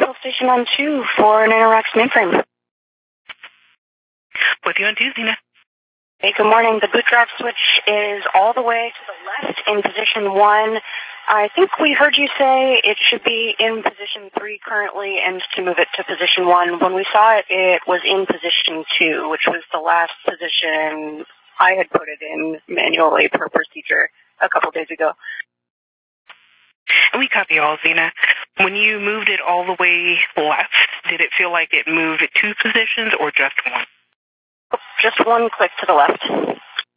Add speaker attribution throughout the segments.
Speaker 1: control station on 2 for Nanoracks mainframe.
Speaker 2: With you on 2, Xena.
Speaker 1: Hey, good morning. The boot drive switch is all the way to the left in position 1. I think we heard you say it should be in position 3 currently and to move it to position 1. When we saw it, it was in position 2, which was the last position I had put it in manually per procedure a couple days ago.
Speaker 2: And we copy all, Xena. When you moved it all the way left, did it feel like it moved 2 positions or just 1?
Speaker 1: Just 1 click to the left.
Speaker 2: And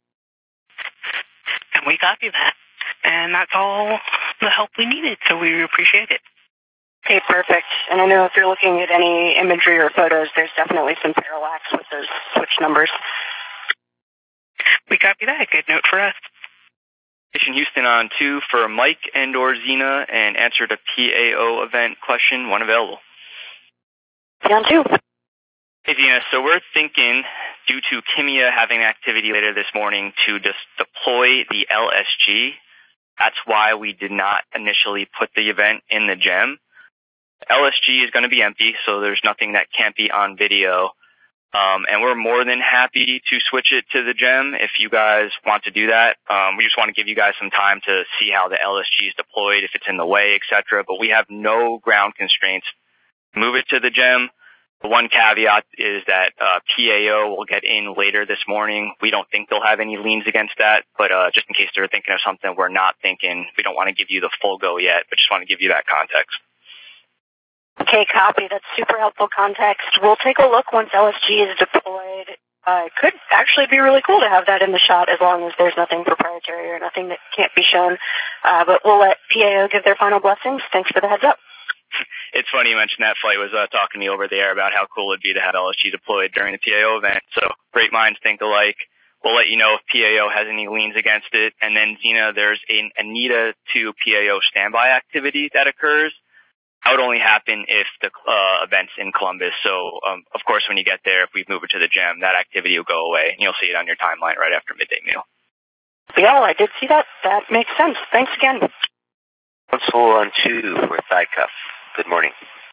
Speaker 2: we copy that. And that's all the help we needed, so we appreciate it.
Speaker 1: Okay, perfect. And I know if you're looking at any imagery or photos, there's definitely some parallax with those switch numbers.
Speaker 2: We copy that. Good note for us.
Speaker 3: Station Houston on 2 for Mike and/or Xena, and answer to PAO event question 1 available.
Speaker 1: On 2.
Speaker 3: Hey Xena, so we're thinking, due to Kimia having activity later this morning, to just deploy the LSG. That's why we did not initially put the event in the gem. LSG is going to be empty, so there's nothing that can't be on video. And we're more than happy to switch it to the gem if you guys want to do that. We just want to give you guys some time to see how the LSG is deployed, if it's in the way, etc. But we have no ground constraints. Move it to the gem. The one caveat is that PAO will get in later this morning. We don't think they'll have any liens against that, but just in case they're thinking of something we're not thinking, we don't want to give you the full go yet, but just want to give you that context.
Speaker 1: Okay, copy. That's super helpful context. We'll take a look once LSG is deployed. It could actually be really cool to have that in the shot as long as there's nothing proprietary or nothing that can't be shown. But we'll let PAO give their final blessings. Thanks for the heads up.
Speaker 3: It's funny you mentioned that. Flight was talking to me over the air about how cool it'd be to have LSG deployed during the PAO event. So great minds think alike. We'll let you know if PAO has any liens against it. And then, Xena, there's an ANITA to PAO standby activity that occurs. That would only happen if the event's in Columbus. So, of course, when you get there, if we move it to the gem, that activity will go away. And you'll see it on your timeline right after midday meal.
Speaker 1: Yeah, I did see that. That makes sense. Thanks again.
Speaker 4: Console on 2 for Thigh-Cuff. Good morning.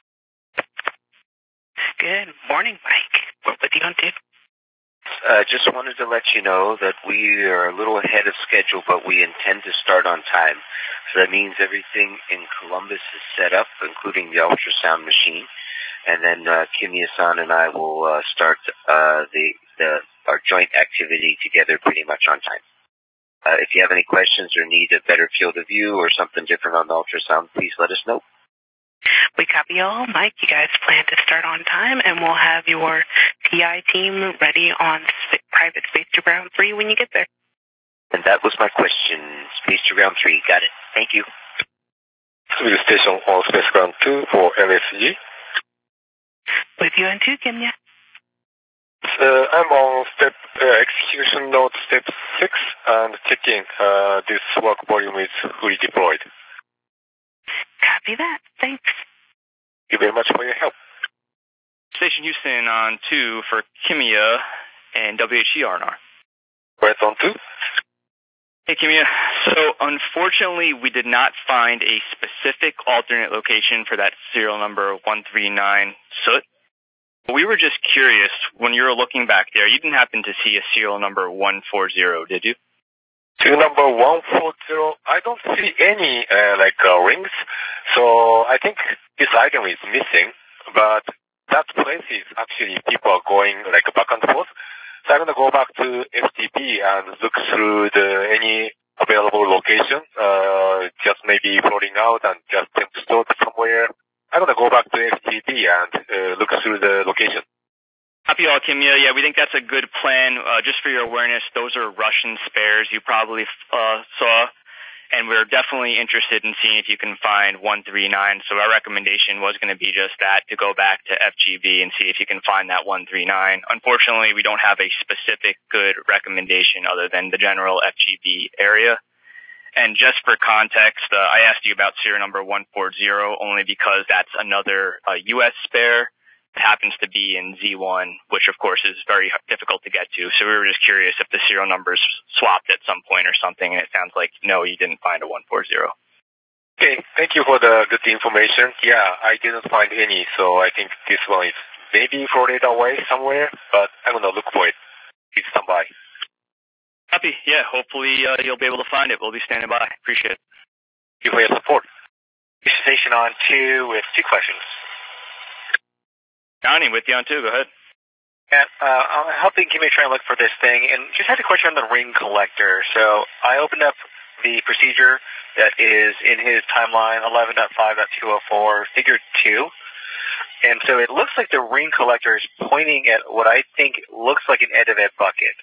Speaker 2: Good morning, Mike. What with you on 2?
Speaker 4: Just wanted to let you know that we are a little ahead of schedule, but we intend to start on time. So that means everything in Columbus is set up, including the ultrasound machine. And then Kimia-san and I will start our joint activity together pretty much on time. If you have any questions or need a better field of view or something different on the ultrasound, please let us know.
Speaker 2: We copy all. Mike, you guys plan to start on time, and we'll have your PI team ready on private Space to Ground 3 when you get there.
Speaker 4: And that was my question. Space to Ground 3. Got it. Thank you.
Speaker 5: Civil Station on Space Ground 2 for LSG.
Speaker 2: With you on 2, Kimia.
Speaker 5: I'm on execution node step 6 and checking this work volume is fully deployed.
Speaker 2: Copy that. Thanks.
Speaker 5: Thank you very much for your help.
Speaker 3: Station Houston on 2 for Kimia and WHE R&R.
Speaker 5: Right on 2.
Speaker 3: Hey, Kimia. So, unfortunately, we did not find a specific alternate location for that serial number 139 soot. We were just curious, when you were looking back there, you didn't happen to see a serial number 140, did you?
Speaker 5: Serial number 140, I don't see any rings, so I think this item is missing, but that place is actually people are going back and forth. So I'm going to go back to FTP and look through any available location, just maybe floating out and just temp stored somewhere. I'm going to go back to FTP and look through the location.
Speaker 3: Copy all, Kimia. Yeah, we think that's a good plan. Just for your awareness, those are Russian spares you probably saw, and we're definitely interested in seeing if you can find 139. So our recommendation was going to be just that, to go back to FGB and see if you can find that 139. Unfortunately, we don't have a specific good recommendation other than the general FGB area. And just for context, I asked you about serial number 140 only because that's another U.S. spare. It happens to be in Z1, which of course is very difficult to get to. So we were just curious if the serial numbers swapped at some point or something, and it sounds like no, you didn't find a 140.
Speaker 5: Okay, thank you for the good information. Yeah, I didn't find any, so I think this one is maybe floated away somewhere, but I'm going to look for it. Please stand by.
Speaker 3: Copy. Yeah, hopefully you'll be able to find it. We'll be standing by. Appreciate it.
Speaker 5: Thank you for your support.
Speaker 6: Station on 2 with 2 questions.
Speaker 3: Johnny, with you on 2. Go ahead.
Speaker 6: Yeah, I'm helping Kimmy try and look for this thing, and just had a question on the ring collector. So I opened up the procedure that is in his timeline, 11.5.204, figure 2. And so it looks like the ring collector is pointing at what I think looks like an Edivet bucket.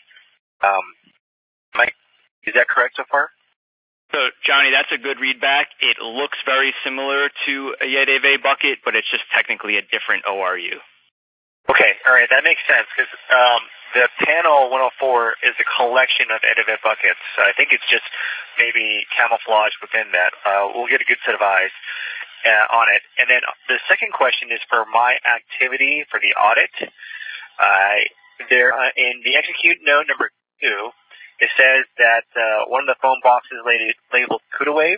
Speaker 6: Mike, is that correct so far?
Speaker 3: So, Johnny, that's a good readback. It looks very similar to a Yedeve bucket, but it's just technically a different ORU.
Speaker 6: Okay, all right, that makes sense, because the panel 104 is a collection of Edivet buckets. So I think it's just maybe camouflage within that. We'll get a good set of eyes on it. And then the second question is for my activity for the audit. There in the execute note number 2, it says that one of the phone boxes labeled CUDA Wave.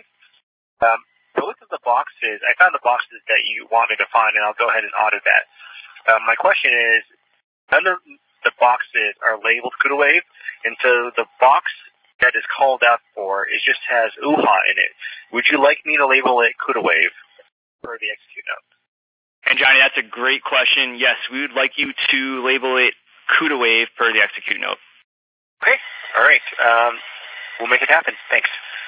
Speaker 6: Both of the boxes, I found the boxes that you want me to find, and I'll go ahead and audit that. My question is, none of the boxes are labeled CUDA Wave, and so the box that is called out for, it just has UHA in it. Would you like me to label it CUDA Wave for the execute note?
Speaker 3: And Johnny, that's a great question. Yes, we would like you to label it CUDA Wave per the execute note.
Speaker 6: Okay, all right. We'll make it happen. Thanks.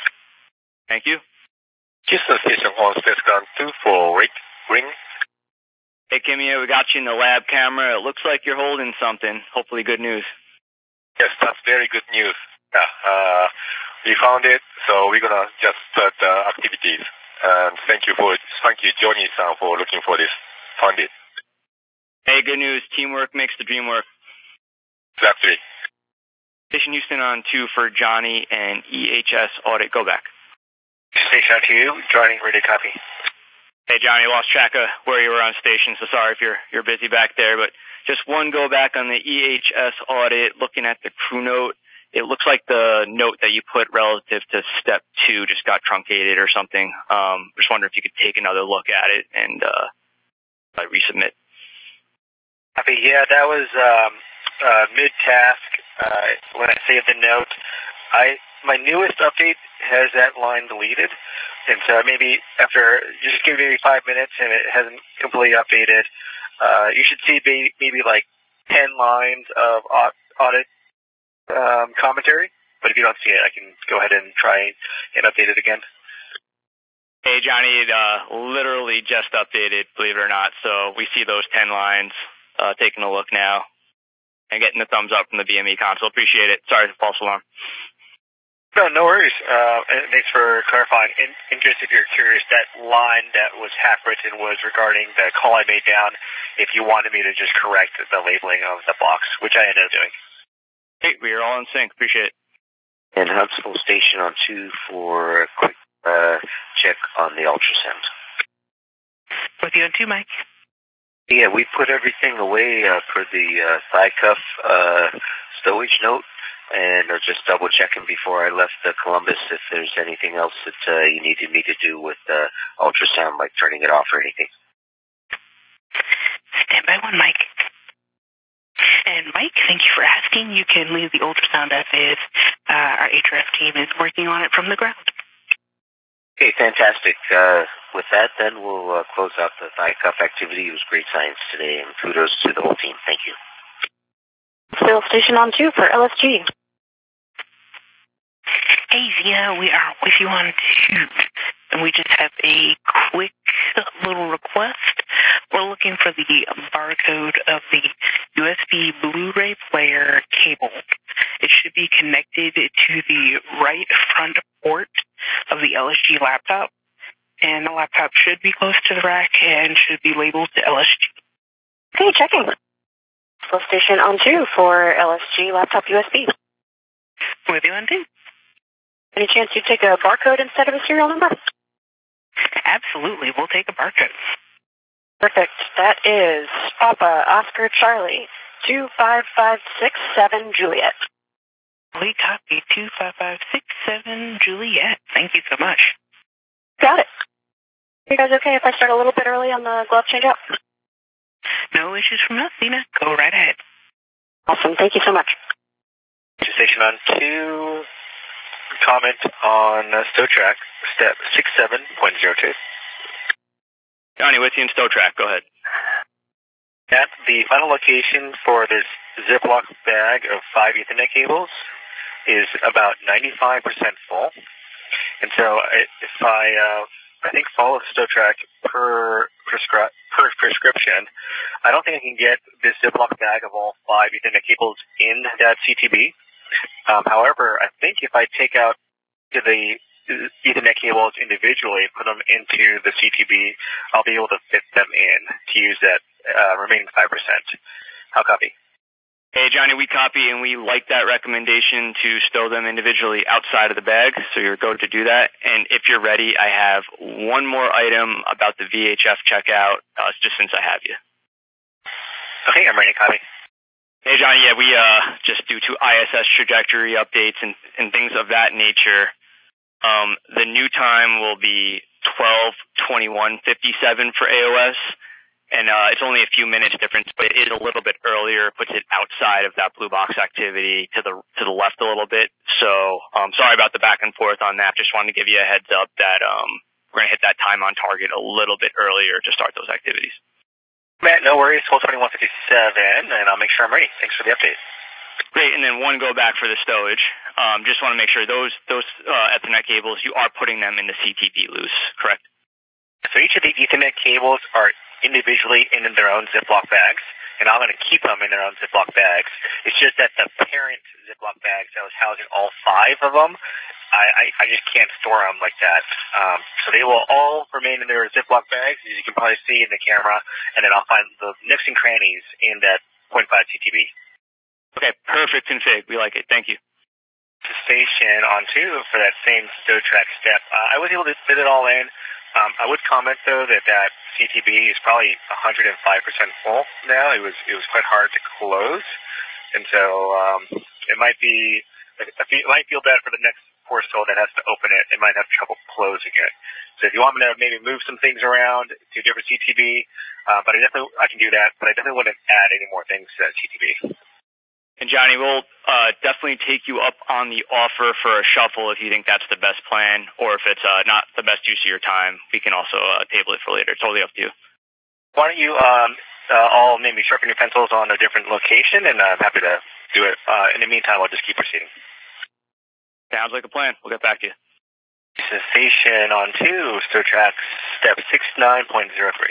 Speaker 3: Thank you.
Speaker 5: Houston Station on Station 2 for ring.
Speaker 3: Hey, Kimia, we got you in the lab camera. It looks like you're holding something. Hopefully good news.
Speaker 5: Yes, that's very good news. Yeah, we found it, so we're going to just start the activities. And thank you, Johnny-san, for looking for this. Found it.
Speaker 3: Hey, good news. Teamwork makes the dream work.
Speaker 5: Exactly.
Speaker 3: Station Houston on 2 for Johnny and EHS audit. Go back.
Speaker 6: Station on 2, Johnny, ready to copy.
Speaker 3: Hey, Johnny, lost track of where you were on station, so sorry if you're busy back there, but just one go back on the EHS audit, looking at the crew note. It looks like the note that you put relative to step 2 just got truncated or something. Just wondering if you could take another look at it and resubmit.
Speaker 6: Copy. Yeah, that was mid-task. When I saved the note, my newest update has that line deleted. And so maybe after, just give me 5 minutes and it hasn't completely updated, you should see maybe like 10 lines of audit commentary. But if you don't see it, I can go ahead and try and update it again.
Speaker 3: Hey, Johnny, it literally just updated, believe it or not. So we see those 10 lines, taking a look now and getting the thumbs up from the BME console. Appreciate it. Sorry for the false alarm.
Speaker 6: No worries. And thanks for clarifying. And just if you're curious, that line that was half written was regarding the call I made down. If you wanted me to just correct the labeling of the box, which I ended up doing.
Speaker 3: Hey, we are all in sync. Appreciate it.
Speaker 4: And Huntsville Station on 2 for a quick check on the ultrasound.
Speaker 2: With you on 2, Mike.
Speaker 4: Yeah, we put everything away for the thigh cuff stowage note. And just double checking before I left Columbus if there's anything else that you needed me to do with ultrasound, like turning it off or anything.
Speaker 2: Stand by 1, Mike. And Mike, thank you for asking. You can leave the ultrasound as is. Our HRF team is working on it from the ground.
Speaker 4: Okay, fantastic. With that, then we'll close out the thigh cuff activity. It was great science today, and kudos to the whole team. Thank you.
Speaker 1: Still Station on 2 for LSG.
Speaker 2: Hey, Zia, we are with you on 2. And we just have a quick little request. We're looking for the barcode of the USB Blu-ray player cable. It should be connected to the right front port of the LSG laptop. And the laptop should be close to the rack and should be labeled to LSG.
Speaker 1: Okay, checking. Still Station on 2 for LSG laptop USB.
Speaker 2: With you on 2.
Speaker 1: Any chance you'd take a barcode instead of a serial number?
Speaker 2: Absolutely. We'll take a barcode.
Speaker 1: Perfect. That is Papa Oscar Charlie 25567 Juliet.
Speaker 2: We copy 25567 Juliet. Thank you so much.
Speaker 1: Got it. you guys okay if I start a little bit early on the glove change-up?
Speaker 2: No issues from us, Zena. Go right ahead.
Speaker 1: Awesome. Thank you so much.
Speaker 6: Station on 2, comment on StoTrack, step 67.02.
Speaker 3: Johnny, with you in StoTrack. Go ahead.
Speaker 6: At the final location for this Ziploc bag of 5 Ethernet cables is about 95% full. And so if I think follow StoTrack per prescription, I don't think I can get this Ziploc bag of all 5 Ethernet cables in that CTB. However, I think if I take out the Ethernet cables individually, put them into the CTB, I'll be able to fit them in to use that remaining 5%. How copy?
Speaker 3: Hey, Johnny, we copy and we like that recommendation to stow them individually outside of the bag, so you're go to do that. And if you're ready, I have one more item about the VHF checkout, just since I have you.
Speaker 6: Okay, I'm ready to copy.
Speaker 3: Hey, Johnny, yeah, we just due to ISS trajectory updates and things of that nature, the new time will be 12:21:57 for AOS. And it's only a few minutes difference, but it is a little bit earlier, puts it outside of that blue box activity to the left a little bit. So sorry about the back and forth on that. Just wanted to give you a heads up that we're going to hit that time on target a little bit earlier to start those activities.
Speaker 6: Matt, no worries. 12:21:57, and I'll make sure I'm ready. Thanks for the update.
Speaker 3: Great, and then one go back for the stowage. Just want to make sure those Ethernet cables, you are putting them in the CTB loose, correct?
Speaker 6: So each of the Ethernet cables are individually in their own Ziploc bags, and I'm going to keep them in their own Ziploc bags. It's just that the parent Ziploc bags that was housing all 5 of them, I just can't store them like that. So they will all remain in their Ziploc bags, as you can probably see in the camera, and then I'll find the nooks and crannies in that 0.5 CTB.
Speaker 3: Okay, perfect config. We like it. Thank you.
Speaker 6: Station on 2 for that same StoTrack step. I was able to fit it all in. I would comment though that CTB is probably 105% full now. It was quite hard to close, and so it might feel bad for the next force field that has to open it. It might have trouble closing it. So if you want me to maybe move some things around to a different CTB, but I can do that. But I definitely wouldn't add any more things to that CTB.
Speaker 3: And Johnny, we'll definitely take you up on the offer for a shuffle if you think that's the best plan, or if it's not the best use of your time, we can also table it for later. It's totally up to you.
Speaker 6: Why don't you all maybe sharpen your pencils on a different location, and I'm happy to do it. In the meantime, I'll just keep proceeding.
Speaker 3: Sounds like a plan. We'll get back to you.
Speaker 6: Station on 2, StoTrack, step 69.03.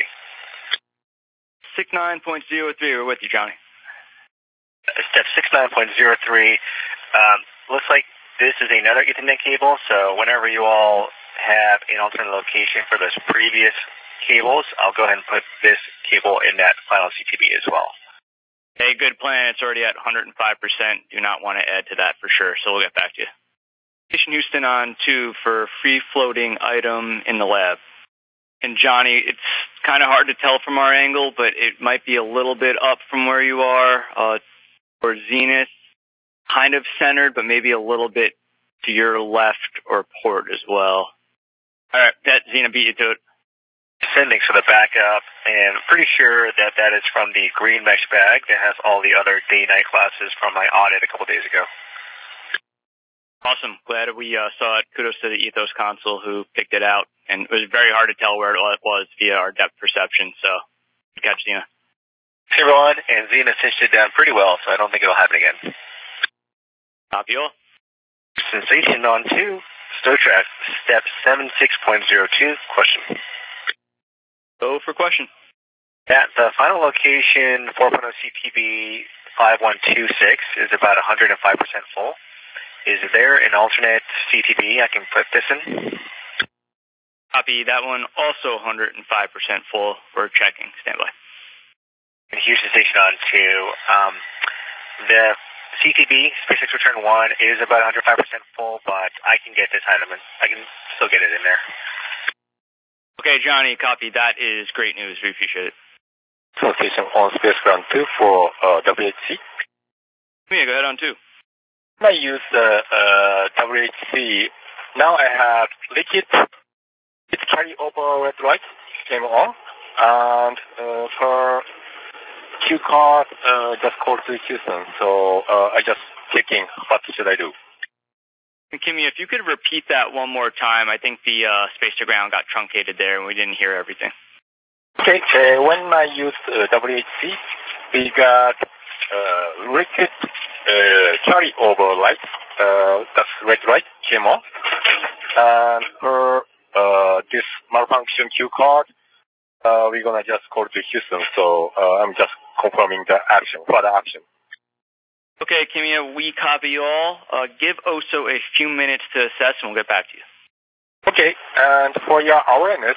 Speaker 3: 69.03, we're with you, Johnny.
Speaker 6: Step 69.03, looks like this is another Ethernet cable, so whenever you all have an alternate location for those previous cables, I'll go ahead and put this cable in that final CTB as well.
Speaker 3: Hey, good plan. It's already at 105%. Do not want to add to that for sure, so we'll get back to you. Station Houston on 2 for free-floating item in the lab. And Johnny, it's kind of hard to tell from our angle, but it might be a little bit up from where you are. Or Zenith, kind of centered, but maybe a little bit to your left or port as well. All right, that Zenith beat you to it.
Speaker 6: Sending for the backup, and pretty sure that is from the green mesh bag that has all the other day-night classes from my audit a couple days ago.
Speaker 3: Awesome. Glad we saw it. Kudos to the Ethos console who picked it out, and it was very hard to tell where it was via our depth perception, so good catch, Zena.
Speaker 6: Hey everyone, and Zena cinched it down pretty well, so I don't think it'll happen again.
Speaker 3: Copy all.
Speaker 6: Sensation on 2, StoTrack, step 76.02, question.
Speaker 3: Go for question.
Speaker 6: At the final location, 4.0 CTB 5126 is about 105% full. Is there an alternate CTB I can put this in?
Speaker 3: Copy. That one also 105% full. We're checking. Stand by.
Speaker 6: Houston Station on 2. The CTB, SpaceX Return 1, is about 105% full, but I can get this item in. I can still get it in there.
Speaker 3: Okay, Johnny, copy. That is great news. We appreciate it.
Speaker 5: So station on Space Ground 2 for WHC.
Speaker 3: Yeah, go ahead on 2.
Speaker 5: I use WHC. Now I have liquid It carry over red light came on, and per Q card just called to Houston. So I just checking what should I do.
Speaker 3: Kimmy, if you could repeat that one more time, I think the space to ground got truncated there and we didn't hear everything.
Speaker 5: Okay, when I used WHC, we got liquid carryover light, that's red light came on, and for this malfunction Q card, we're gonna just call to Houston, so I'm just confirming the action, further action.
Speaker 3: Okay, Kimmy, we copy you all. Give OSO a few minutes to assess and we'll get back to you.
Speaker 5: Okay, and for your awareness,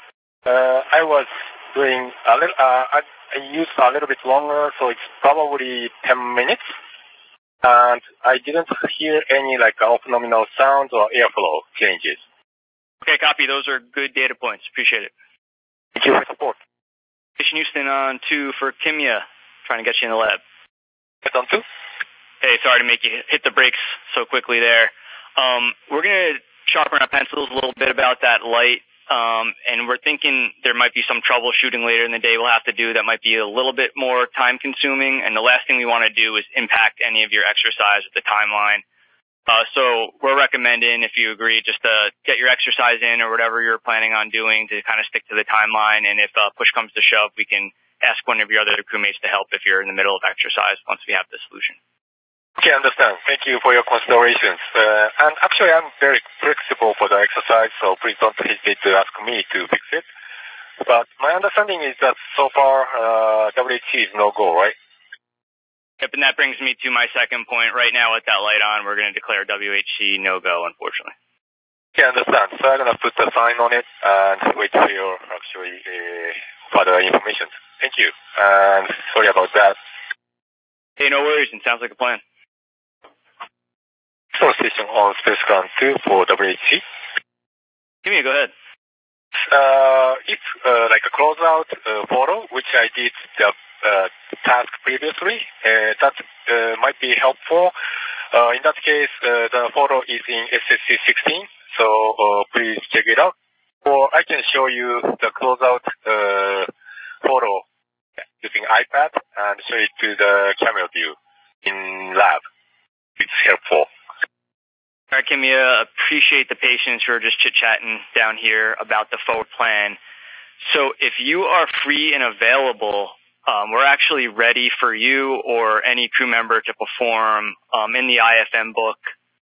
Speaker 5: I was doing a little, I used a little bit longer, so it's probably 10 minutes. And I didn't hear any like off-nominal sounds or airflow changes.
Speaker 3: Okay, copy. Those are good data points. Appreciate it.
Speaker 5: Thank you for support.
Speaker 3: Station Houston on 2 for Kimya, trying to get you in the lab.
Speaker 5: It's on 2.
Speaker 3: Hey, sorry to make you hit the brakes so quickly there. We're going to sharpen our pencils a little bit about that light. And we're thinking there might be some troubleshooting later in the day we'll have to do that might be a little bit more time consuming. And the last thing we want to do is impact any of your exercise at the timeline. So we're recommending, if you agree, just to get your exercise in or whatever you're planning on doing to kind of stick to the timeline. And if push comes to shove, we can ask one of your other crewmates to help if you're in the middle of exercise once we have the solution.
Speaker 5: Okay, understand. Thank you for your considerations. And actually, I'm very flexible for the exercise, so please don't hesitate to ask me to fix it. But my understanding is that so far, WHC is no go, right?
Speaker 3: Yep, and that brings me to my second point. Right now, with that light on, we're going to declare WHC no go, unfortunately.
Speaker 5: Okay, understand. So I'm going to put the sign on it and wait for your actually further information. Thank you. And sorry about that.
Speaker 3: Hey, no worries. It sounds like a plan.
Speaker 5: Store station on Space Ground 2 for WHC.
Speaker 3: Kimmy, go ahead.
Speaker 5: If like a closeout photo, which I did the task previously, that might be helpful. In that case, the photo is in SSC 16, so please check it out. Or I can show you the closeout photo using iPad and show it to the camera view in lab. It's helpful.
Speaker 3: All right, Kimmy, appreciate the patience. We're just chit-chatting down here about the forward plan. So if you are free and available, we're actually ready for you or any crew member to perform in the IFM book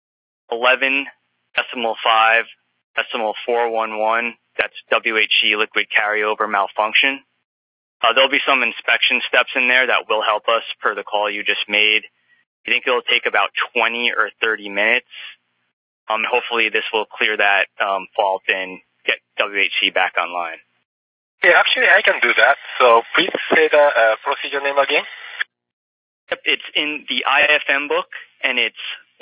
Speaker 3: 11.5.411. That's WHC liquid carryover malfunction. There'll be some inspection steps in there that will help us per the call you just made. I think it'll take about 20 or 30 minutes. Hopefully this will clear that fault and get WHC back online.
Speaker 5: Yeah, actually I can do that. So please say the procedure name again.
Speaker 3: Yep, it's in the IFM book, and it's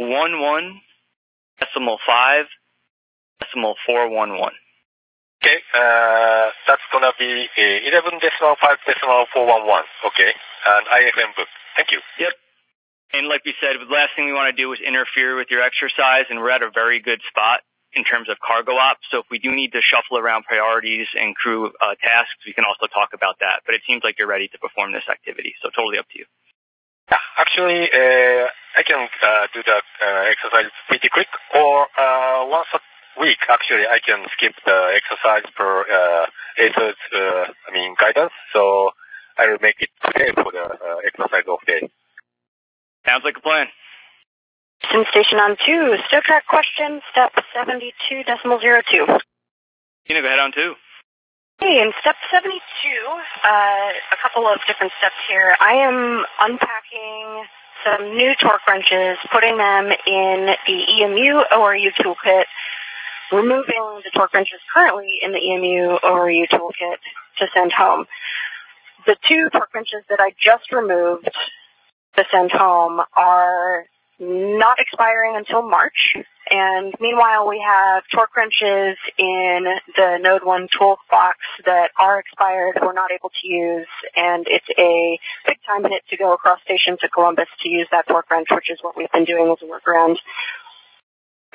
Speaker 3: 11.5.411.
Speaker 5: Okay, that's gonna be 11.5.411. Okay, and IFM book. Thank you.
Speaker 3: Yep. And like we said, the last thing we want to do is interfere with your exercise, and we're at a very good spot in terms of cargo ops. So if we do need to shuffle around priorities and crew tasks, we can also talk about that. But it seems like you're ready to perform this activity, so totally up to you.
Speaker 5: Yeah, actually, I can do the exercise pretty quick, or once a week, actually, I can skip the exercise per ASO's, guidance. So I will make it today for the exercise of day.
Speaker 3: Sounds like a plan.
Speaker 1: Station on 2, stow track question, step 72.02.
Speaker 3: Go ahead on 2.
Speaker 1: Hey, in step 72, a couple of different steps here. I am unpacking some new torque wrenches, putting them in the EMU ORU toolkit, removing the torque wrenches currently in the EMU ORU toolkit to send home. The 2 torque wrenches that I just removed to send home are not expiring until March, and meanwhile we have torque wrenches in the Node 1 toolbox that are expired, we're not able to use, and it's a big time hit to go across station to Columbus to use that torque wrench, which is what we've been doing as a workaround.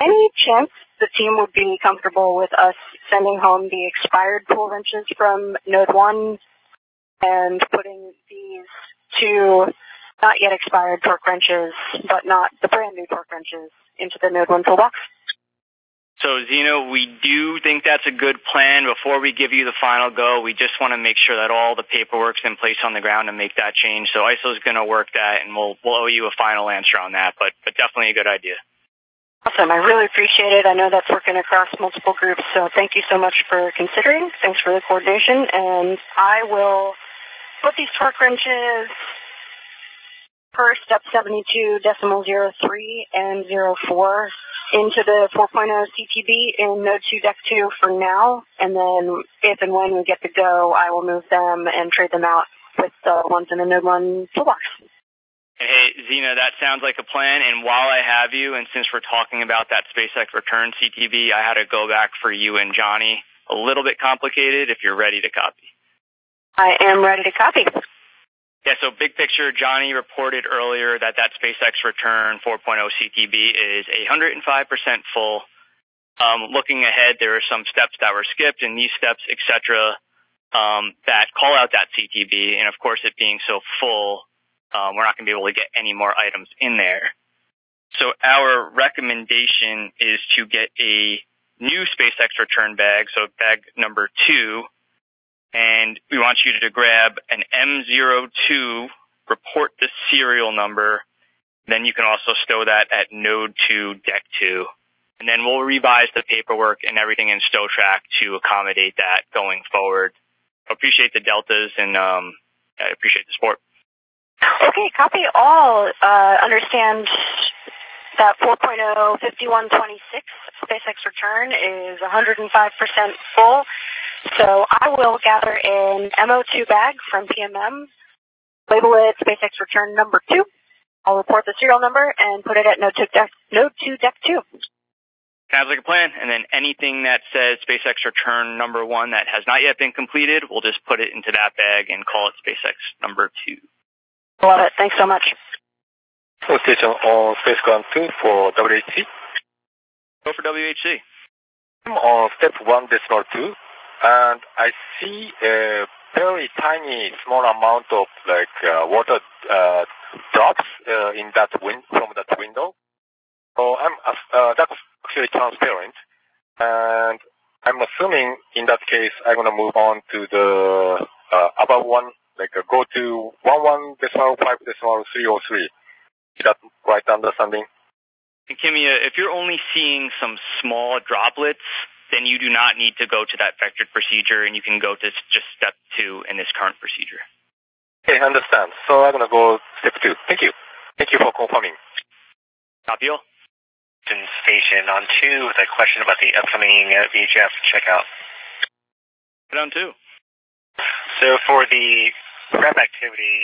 Speaker 1: Any chance the team would be comfortable with us sending home the expired pull wrenches from Node 1 and putting these two not yet expired torque wrenches, but not the brand new torque wrenches, into the Node 1 toolbox?
Speaker 3: So, Zeno, we do think that's a good plan. Before we give you the final go, we just want to make sure that all the paperwork's in place on the ground to make that change. So ISO's going to work that, and we'll owe you a final answer on that, but definitely a good idea.
Speaker 1: Awesome. I really appreciate it. I know that's working across multiple groups, so thank you so much for considering. Thanks for the coordination, and I will put these torque wrenches per step 72.03 and 04 into the 4.0 CTB in Node 2 Deck 2 for now, and then if and when we get to go, I will move them and trade them out with the ones in the Node 1 toolbox.
Speaker 3: Hey, Zena, that sounds like a plan, and while I have you, and since we're talking about that SpaceX return CTB, I had to go back for you and Johnny. A little bit complicated if you're ready to copy.
Speaker 1: I am ready to copy.
Speaker 3: Yeah, so big picture, Johnny reported earlier that SpaceX return 4.0 CTB is 105% full. Looking ahead, there are some steps that were skipped, and these steps, etc., that call out that CTB, and of course it being so full, we're not going to be able to get any more items in there. So our recommendation is to get a new SpaceX return bag, so bag number 2, and we want you to grab an M02, report the serial number, then you can also stow that at Node 2 Deck 2. And then we'll revise the paperwork and everything in StowTrack to accommodate that going forward. I appreciate the deltas, and I appreciate the support.
Speaker 1: Okay, copy all. Understand that 4.0 5126 SpaceX return is 105% full. So I will gather an MO2 bag from PMM, label it SpaceX return number 2. I'll report the serial number and put it at Node 2 Deck 2.
Speaker 3: Sounds like a plan. And then anything that says SpaceX return number 1 that has not yet been completed, we'll just put it into that bag and call it SpaceX number 2.
Speaker 1: Love it. Thanks so much.
Speaker 5: So station on SpaceGround 2 for WHC.
Speaker 3: Go for WHC.
Speaker 5: I'm on step 1.2, and I see a very tiny, small amount of water drops in that from that window. So that's actually transparent, and I'm assuming in that case I'm gonna move on to the above one, go to 11.5.303. Is that right understanding?
Speaker 3: And Kimia, if you're only seeing some small droplets, then you do not need to go to that vectored procedure, and you can go to just step 2 in this current procedure.
Speaker 5: Okay, I understand. So I'm going to go step 2. Thank you. Thank you for confirming.
Speaker 3: Copy all.
Speaker 6: Station on 2 with a question about the upcoming VHF checkout.
Speaker 3: On 2.
Speaker 6: So for the prep activity,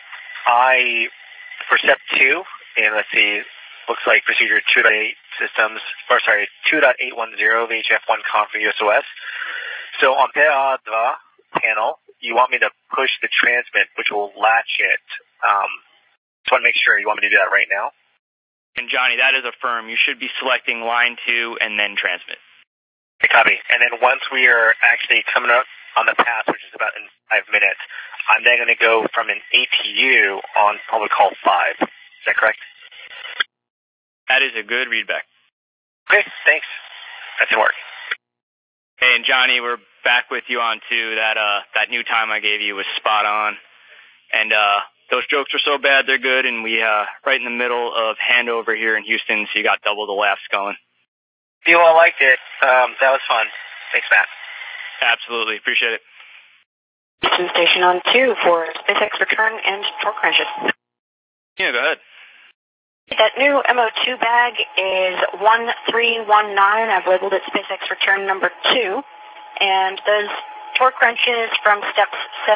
Speaker 6: for step 2, and let's see, looks like procedure 2.8 systems, 2.810 VHF1 conf USOS. So on PA2 panel, you want me to push the transmit, which will latch it. Just want to make sure. You want me to do that right now?
Speaker 3: And Johnny, that is affirmed. You should be selecting line 2 and then transmit.
Speaker 6: Okay, copy. And then once we are actually coming up on the path, which is about in 5 minutes, I'm then going to go from an APU on public call 5. Is that correct?
Speaker 3: That is a good readback.
Speaker 6: Okay, thanks. That didn't work.
Speaker 3: Hey, and Johnny, we're back with you on 2. That new time I gave you was spot on. And those jokes are so bad they're good, and we right in the middle of handover here in Houston, so you got double the laughs going.
Speaker 6: You all liked it. That was fun. Thanks, Matt.
Speaker 3: Absolutely. Appreciate it.
Speaker 1: Houston station on 2 for SpaceX return and torque wrenches.
Speaker 3: Yeah, go ahead.
Speaker 1: That new MO2 bag is 1319. I've labeled it SpaceX return number 2. And those torque wrenches from steps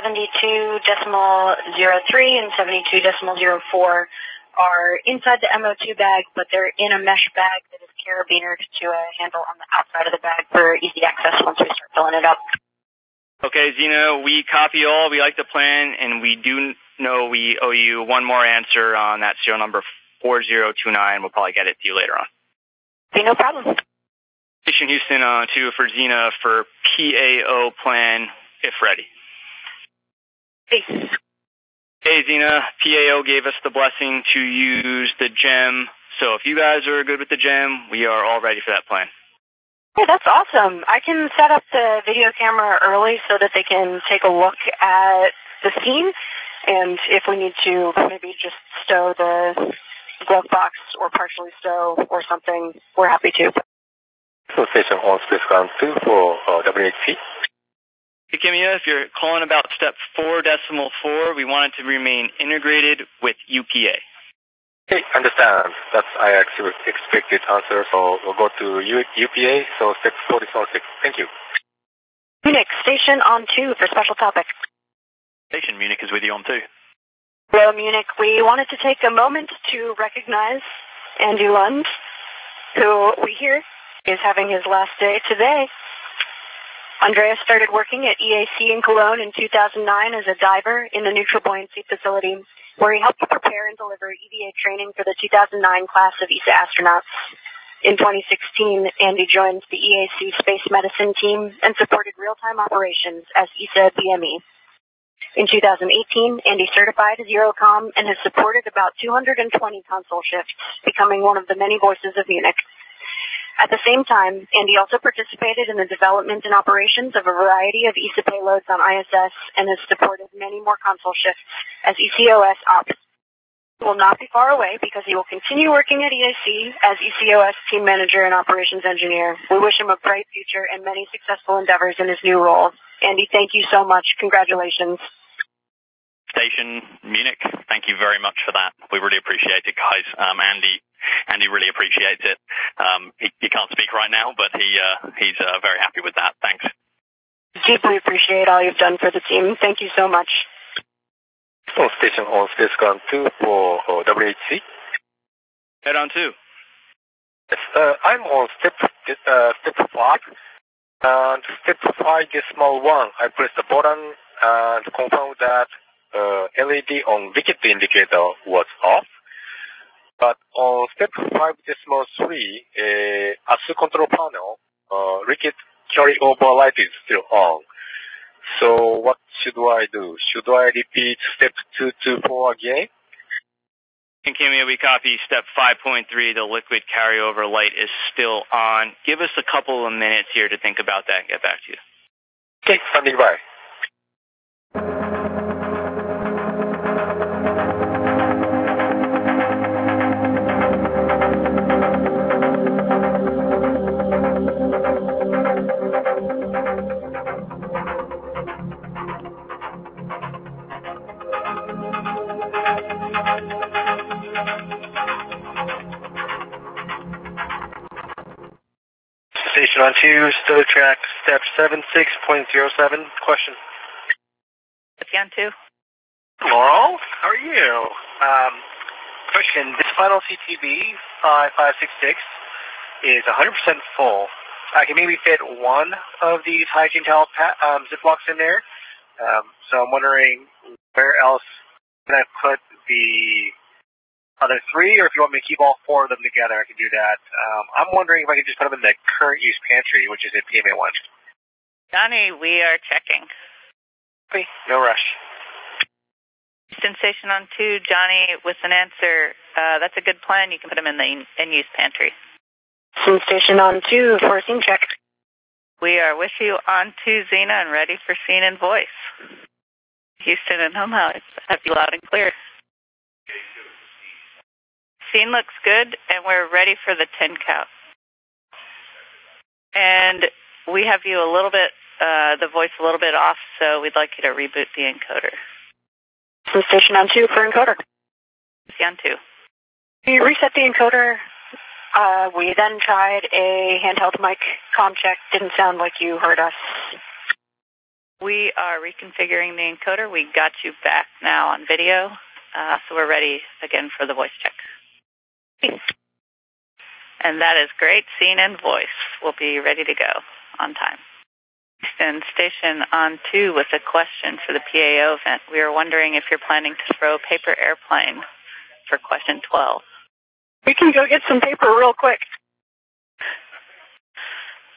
Speaker 1: 72.03 and 72.04 are inside the MO2 bag, but they're in a mesh bag that is carabinered to a handle on the outside of the bag for easy access once we start filling it up.
Speaker 3: Okay, Zena, we copy all. We like the plan, and we do know we owe you one more answer on that serial number 4029. We'll probably get it to you later on.
Speaker 1: No problem.
Speaker 3: Station Houston 2 for Xena for PAO plan, if ready.
Speaker 1: Hey.
Speaker 3: Hey, Xena, PAO gave us the blessing to use the gem, so if you guys are good with the gem, we are all ready for that plan.
Speaker 1: Hey, that's awesome. I can set up the video camera early so that they can take a look at the scene, and if we need to maybe just stow the glove box or partially stow or something, we're happy to.
Speaker 5: So station on space ground 2 for WHC.
Speaker 3: Hey, Kimia, if you're calling about step 4.4, we want it to remain integrated with UPA.
Speaker 5: Okay, understand. That's I actually expected answer, so we'll go to UPA, so step 46. Thank you.
Speaker 1: Munich, station on 2 for special topic.
Speaker 7: Station Munich is with you on 2.
Speaker 1: Hello, Munich. We wanted to take a moment to recognize Andy Lund, who we hear is having his last day today. Andreas started working at EAC in Cologne in 2009 as a diver in the neutral buoyancy facility, where he helped prepare and deliver EVA training for the 2009 class of ESA astronauts. In 2016, Andy joined the EAC Space Medicine team and supported real-time operations as ESA BME. In 2018, Andy certified as Eurocom and has supported about 220 console shifts, becoming one of the many voices of Munich. At the same time, Andy also participated in the development and operations of a variety of ESA payloads on ISS and has supported many more console shifts as ECOS ops. He will not be far away because he will continue working at EAC as ECOS team manager and operations engineer. We wish him a bright future and many successful endeavors in his new role. Andy, thank you so much. Congratulations.
Speaker 7: Station Munich, thank you very much for that. We really appreciate it, guys. Andy really appreciates it. He can't speak right now, but he's very happy with that. Thanks.
Speaker 1: Deeply appreciate all you've done for the team. Thank you so much.
Speaker 5: So station on space ground 2 for WHC.
Speaker 3: Head on 2.
Speaker 5: Yes, I'm on step 5. And step 5.1, I press the button and confirm that LED on liquid indicator was off. But on step 5.3, ASU control panel, liquid carryover light is still on. So what should I do? Should I repeat step 2 to 4 again?
Speaker 3: And Kimia, we copy step 5.3. The liquid carryover light is still on. Give us a couple of minutes here to think about that and get back to you.
Speaker 5: Okay, standing by.
Speaker 6: Station on 2, stow track, step 76.07. Question.
Speaker 2: Station 2.
Speaker 6: Laurel, how are you? Question. This final CTB 5566 is 100% full. I can maybe fit one of these hygiene towel Ziplocs in there. So I'm wondering where else can I put the other three, or if you want me to keep all four of them together, I can do that. I'm wondering if I can just put them in the current use pantry, which is at PMA1.
Speaker 2: Johnny, we are checking.
Speaker 6: Okay, no rush.
Speaker 2: Houston Station on 2, Johnny, with an answer. That's a good plan. You can put them in the in-use pantry.
Speaker 1: Houston Station on 2 for a scene check.
Speaker 2: We are with you on 2, Xena, and ready for scene and voice. Houston and Helmholtz, have you loud and clear. Scene looks good, and we're ready for the 10 count. And we have you a little bit, the voice a little bit off, so we'd like you to reboot the encoder.
Speaker 1: Station on 2 for encoder.
Speaker 2: On 2.
Speaker 1: We reset the encoder. We then tried a handheld mic comm check. Didn't sound like you heard us.
Speaker 2: We are reconfiguring the encoder. We got you back now on video, so we're ready again for the voice check. And that is great. Scene and voice will be ready to go on time. Houston Station on 2 with a question for the PAO event. We are wondering if you're planning to throw a paper airplane for question 12.
Speaker 1: We can go get some paper real quick.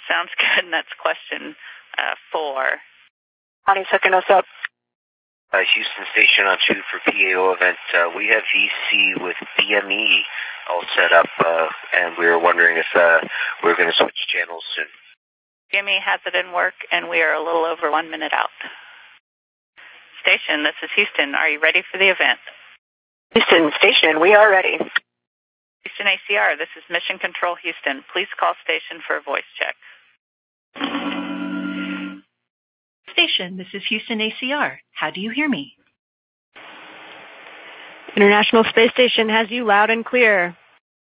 Speaker 8: Sounds good, and that's question 4.
Speaker 1: Connie's hooking us up.
Speaker 4: Houston Station on 2 for PAO event. We have VC with BME all set up, and we were wondering if we're going to switch channels soon.
Speaker 8: BME has it in work, and we are a little over 1 minute out. Station, this is Houston. Are you ready for the event?
Speaker 1: Houston Station, we are ready.
Speaker 8: Houston ACR, this is Mission Control Houston. Please call station for a voice check.
Speaker 9: Station, this is Houston ACR. How do you hear me?
Speaker 10: International Space Station has you loud and clear.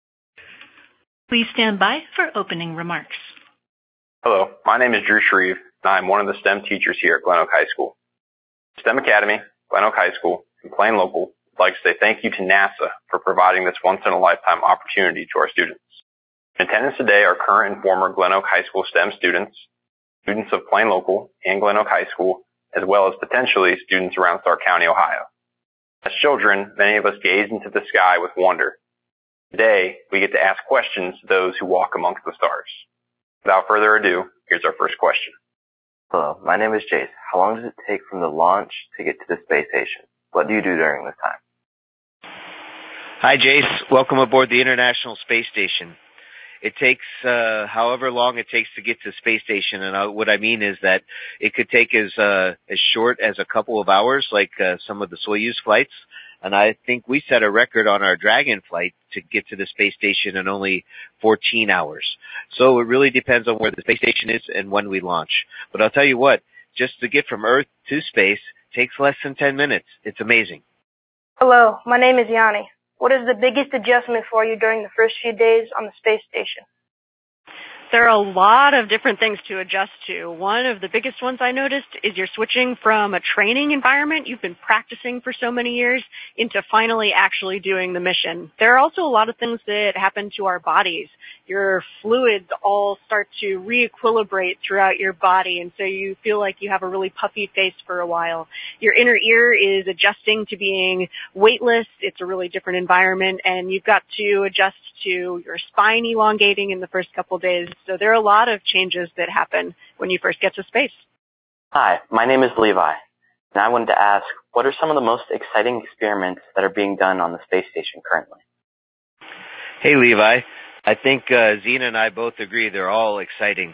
Speaker 9: Please stand by for opening remarks.
Speaker 11: Hello, my name is Drew Shreve, and I'm one of the STEM teachers here at Glen Oak High School. STEM Academy, Glen Oak High School, and Plain Local would like to say thank you to NASA for providing this once-in-a-lifetime opportunity to our students. In attendance today are current and former Glen Oak High School STEM students of Plain Local and Glen Oak High School, as well as potentially students around Stark County, Ohio. As children, many of us gaze into the sky with wonder. Today, we get to ask questions to those who walk amongst the stars. Without further ado, here's our first question.
Speaker 12: Hello, my name is Jace. How long does it take from the launch to get to the space station? What do you do during this time?
Speaker 13: Hi, Jace. Welcome aboard the International Space Station. It takes however long it takes to get to the space station, and what I mean is that it could take as short as a couple of hours, like some of the Soyuz flights. And I think we set a record on our Dragon flight to get to the space station in only 14 hours. So it really depends on where the space station is and when we launch. But I'll tell you what, just to get from Earth to space takes less than 10 minutes. It's amazing.
Speaker 14: Hello, my name is Yanni. What is the biggest adjustment for you during the first few days on the space station?
Speaker 10: There are a lot of different things to adjust to. One of the biggest ones I noticed is you're switching from a training environment you've been practicing for so many years into finally actually doing the mission. There are also a lot of things that happen to our bodies. Your fluids all start to re-equilibrate throughout your body, and so you feel like you have a really puffy face for a while. Your inner ear is adjusting to being weightless. It's a really different environment, and you've got to adjust to your spine elongating in the first couple of days. So there are a lot of changes that happen when you first get to space.
Speaker 12: Hi, my name is Levi, and I wanted to ask, what are some of the most exciting experiments that are being done on the space station currently?
Speaker 13: Hey, Levi. I think Zena and I both agree they're all exciting.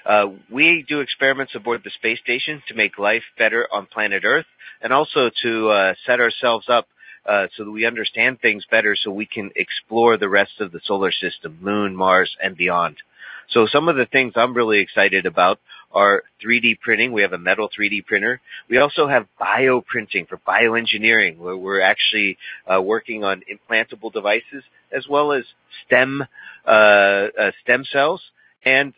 Speaker 13: We do experiments aboard the space station to make life better on planet Earth, and also to set ourselves up so that we understand things better so we can explore the rest of the solar system, Moon, Mars, and beyond. So some of the things I'm really excited about are 3D printing. We have a metal 3D printer. We also have bioprinting for bioengineering, where we're actually working on implantable devices, as well as stem cells and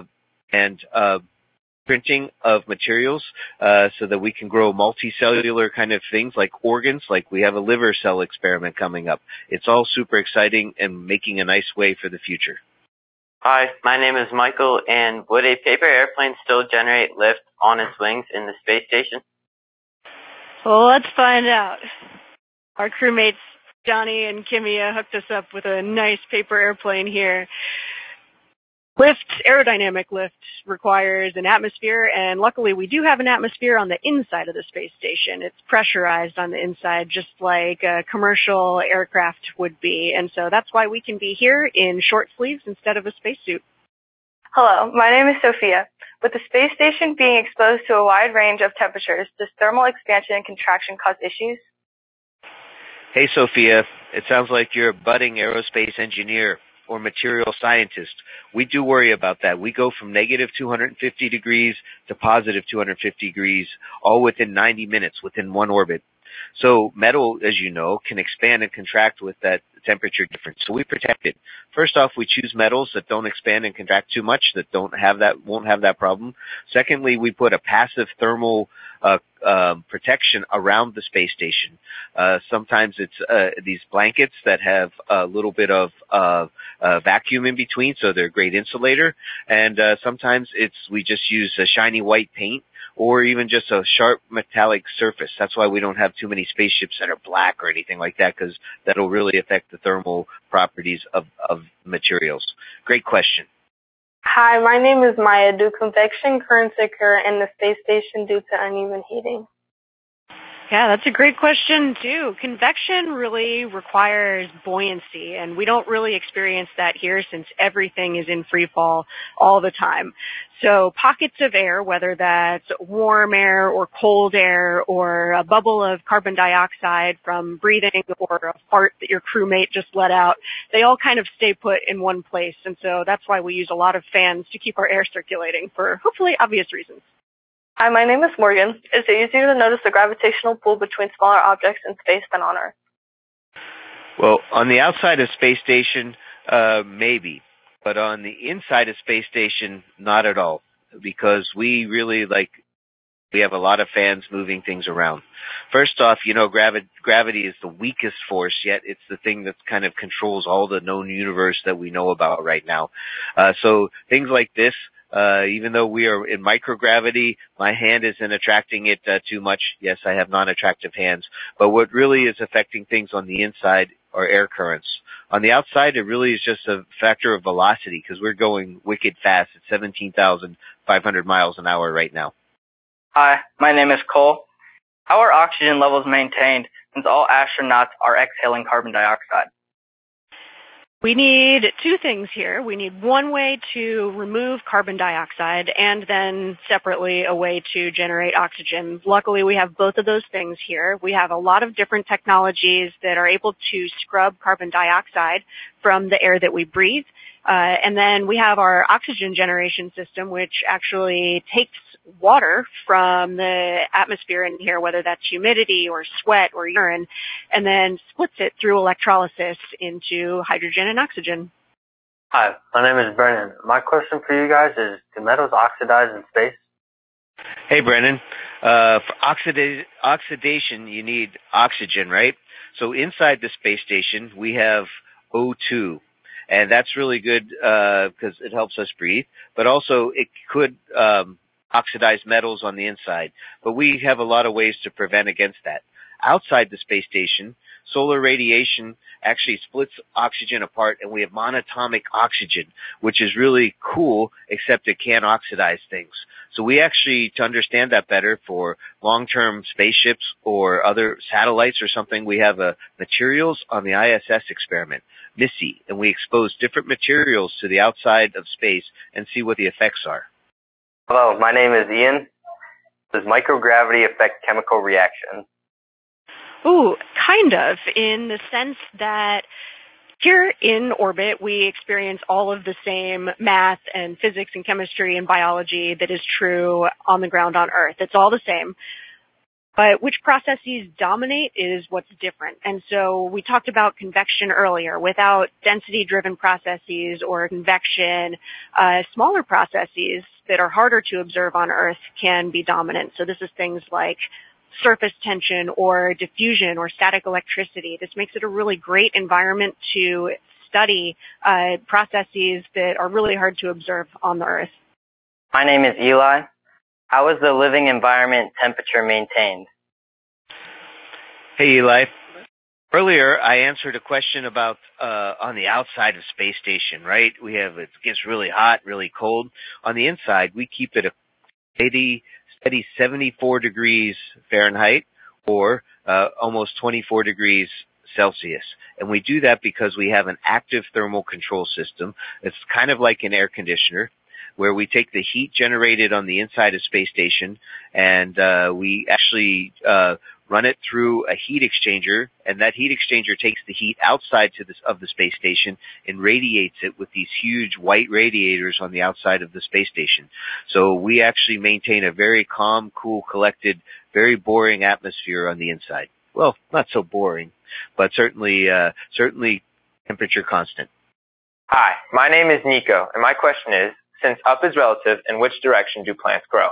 Speaker 13: printing of materials so that we can grow multicellular kind of things like organs, like we have a liver cell experiment coming up. It's all super exciting and making a nice way for the future.
Speaker 15: Hi, my name is Michael, and would a paper airplane still generate lift on its wings in the space station?
Speaker 10: Well, let's find out. Our crewmates, Johnny and Kimia, hooked us up with a nice paper airplane here. Aerodynamic lift requires an atmosphere, and luckily we do have an atmosphere on the inside of the space station. It's pressurized on the inside, just like a commercial aircraft would be, and so that's why we can be here in short sleeves instead of a spacesuit.
Speaker 14: Hello, my name is Sophia. With the space station being exposed to a wide range of temperatures, does thermal expansion and contraction cause issues?
Speaker 13: Hey, Sophia. It sounds like you're a budding aerospace engineer or material scientist. We do worry about that. We go from negative 250 degrees to positive 250 degrees, all within 90 minutes, within one orbit. So metal, as you know, can expand and contract with that temperature difference. So we protect it. First off, we choose metals that don't expand and contract too much, that won't have that problem. Secondly, we put a passive thermal protection around the space station. Sometimes it's these blankets that have a little bit of vacuum in between, so they're a great insulator. And sometimes we just use a shiny white paint, or even just a sharp metallic surface. That's why we don't have too many spaceships that are black or anything like that, because that'll really affect the thermal properties of materials. Great question.
Speaker 14: Hi, my name is Maya. Do convection currents occur in the space station due to uneven heating?
Speaker 10: Yeah, that's a great question, too. Convection really requires buoyancy, and we don't really experience that here since everything is in free fall all the time. So pockets of air, whether that's warm air or cold air or a bubble of carbon dioxide from breathing or a fart that your crewmate just let out, they all kind of stay put in one place. And so that's why we use a lot of fans to keep our air circulating for hopefully obvious reasons.
Speaker 14: Hi, my name is Morgan. Is it easier to notice the gravitational pull between smaller objects in space than on Earth?
Speaker 13: Well, on the outside of space station, maybe. But on the inside of space station, not at all. Because we have a lot of fans moving things around. First off, gravity is the weakest force, yet it's the thing that kind of controls all the known universe that we know about right now. So things like this, even though we are in microgravity, my hand isn't attracting it too much. Yes, I have non-attractive hands. But what really is affecting things on the inside are air currents. On the outside, it really is just a factor of velocity because we're going wicked fast at 17,500 miles an hour right now.
Speaker 16: Hi, my name is Cole. How are oxygen levels maintained since all astronauts are exhaling carbon dioxide?
Speaker 10: We need two things here. We need one way to remove carbon dioxide and then separately a way to generate oxygen. Luckily, we have both of those things here. We have a lot of different technologies that are able to scrub carbon dioxide from the air that we breathe. And then we have our oxygen generation system, which actually takes water from the atmosphere in here, whether that's humidity or sweat or urine, and then splits it through electrolysis into hydrogen and oxygen.
Speaker 17: Hi, my name is Brennan. My question for you guys is, do metals oxidize in space?
Speaker 13: Hey, Brennan. For oxidation, you need oxygen, right? So inside the space station, we have O2. And that's really good because it helps us breathe. But also, it could oxidize metals on the inside. But we have a lot of ways to prevent against that. Outside the space station, solar radiation actually splits oxygen apart, and we have monatomic oxygen, which is really cool, except it can't oxidize things. So we actually, to understand that better for long-term spaceships or other satellites or something, we have materials on the ISS experiment, MISSY, and we expose different materials to the outside of space and see what the effects are.
Speaker 17: Hello, my name is Ian. Does microgravity affect chemical reactions?
Speaker 10: Ooh, kind of, in the sense that here in orbit, we experience all of the same math and physics and chemistry and biology that is true on the ground on Earth. It's all the same. But which processes dominate is what's different. And so we talked about convection earlier. Without density-driven processes or convection, smaller processes that are harder to observe on Earth can be dominant. So this is things like surface tension or diffusion or static electricity. This makes it a really great environment to study processes that are really hard to observe on the Earth.
Speaker 16: My name is Eli. How is the living environment temperature maintained?
Speaker 13: Hey, Eli. Earlier, I answered a question about on the outside of space station, right? It gets really hot, really cold. On the inside, we keep it a steady 74 degrees Fahrenheit or almost 24 degrees Celsius. And we do that because we have an active thermal control system. It's kind of like an air conditioner where we take the heat generated on the inside of space station and we actually run it through a heat exchanger, and that heat exchanger takes the heat outside of the space station and radiates it with these huge white radiators on the outside of the space station. So we actually maintain a very calm, cool, collected, very boring atmosphere on the inside. Well, not so boring, but certainly temperature constant.
Speaker 17: Hi, my name is Nico, and my question is, since up is relative, in which direction do plants grow?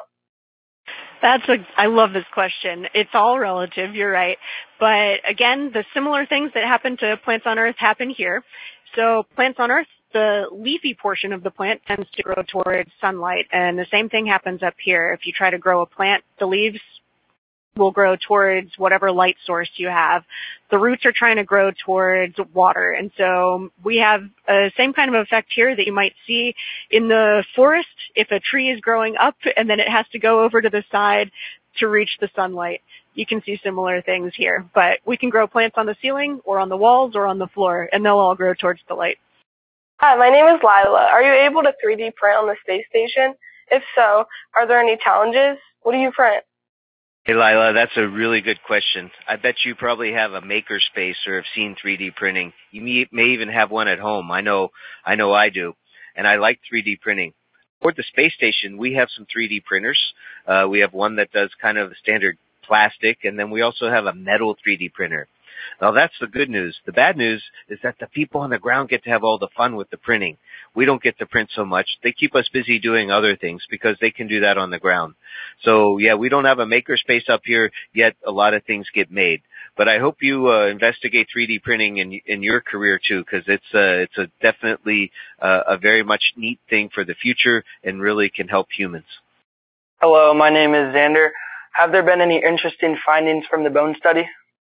Speaker 10: I love this question. It's all relative, you're right. But again, the similar things that happen to plants on Earth happen here. So plants on Earth, the leafy portion of the plant tends to grow towards sunlight, and the same thing happens up here. If you try to grow a plant, the leaves will grow towards whatever light source you have. The roots are trying to grow towards water. And so we have the same kind of effect here that you might see in the forest if a tree is growing up and then it has to go over to the side to reach the sunlight. You can see similar things here. But we can grow plants on the ceiling or on the walls or on the floor, and they'll all grow towards the light.
Speaker 14: Hi, my name is Lila. Are you able to 3D print on the space station? If so, are there any challenges? What do you print?
Speaker 13: Hey, Lila, that's a really good question. I bet you probably have a makerspace or have seen 3D printing. You may even have one at home. I know I do. And I like 3D printing. For the space station, we have some 3D printers. We have one that does kind of standard plastic, and then we also have a metal 3D printer. Now, that's the good news. The bad news is that the people on the ground get to have all the fun with the printing. We don't get to print so much. They keep us busy doing other things because they can do that on the ground. So, yeah, we don't have a makerspace up here, yet a lot of things get made. But I hope you investigate 3D printing in your career, too, because it's a definitely a very much neat thing for the future and really can help humans.
Speaker 16: Hello, my name is Xander. Have there been any interesting findings from the bone study?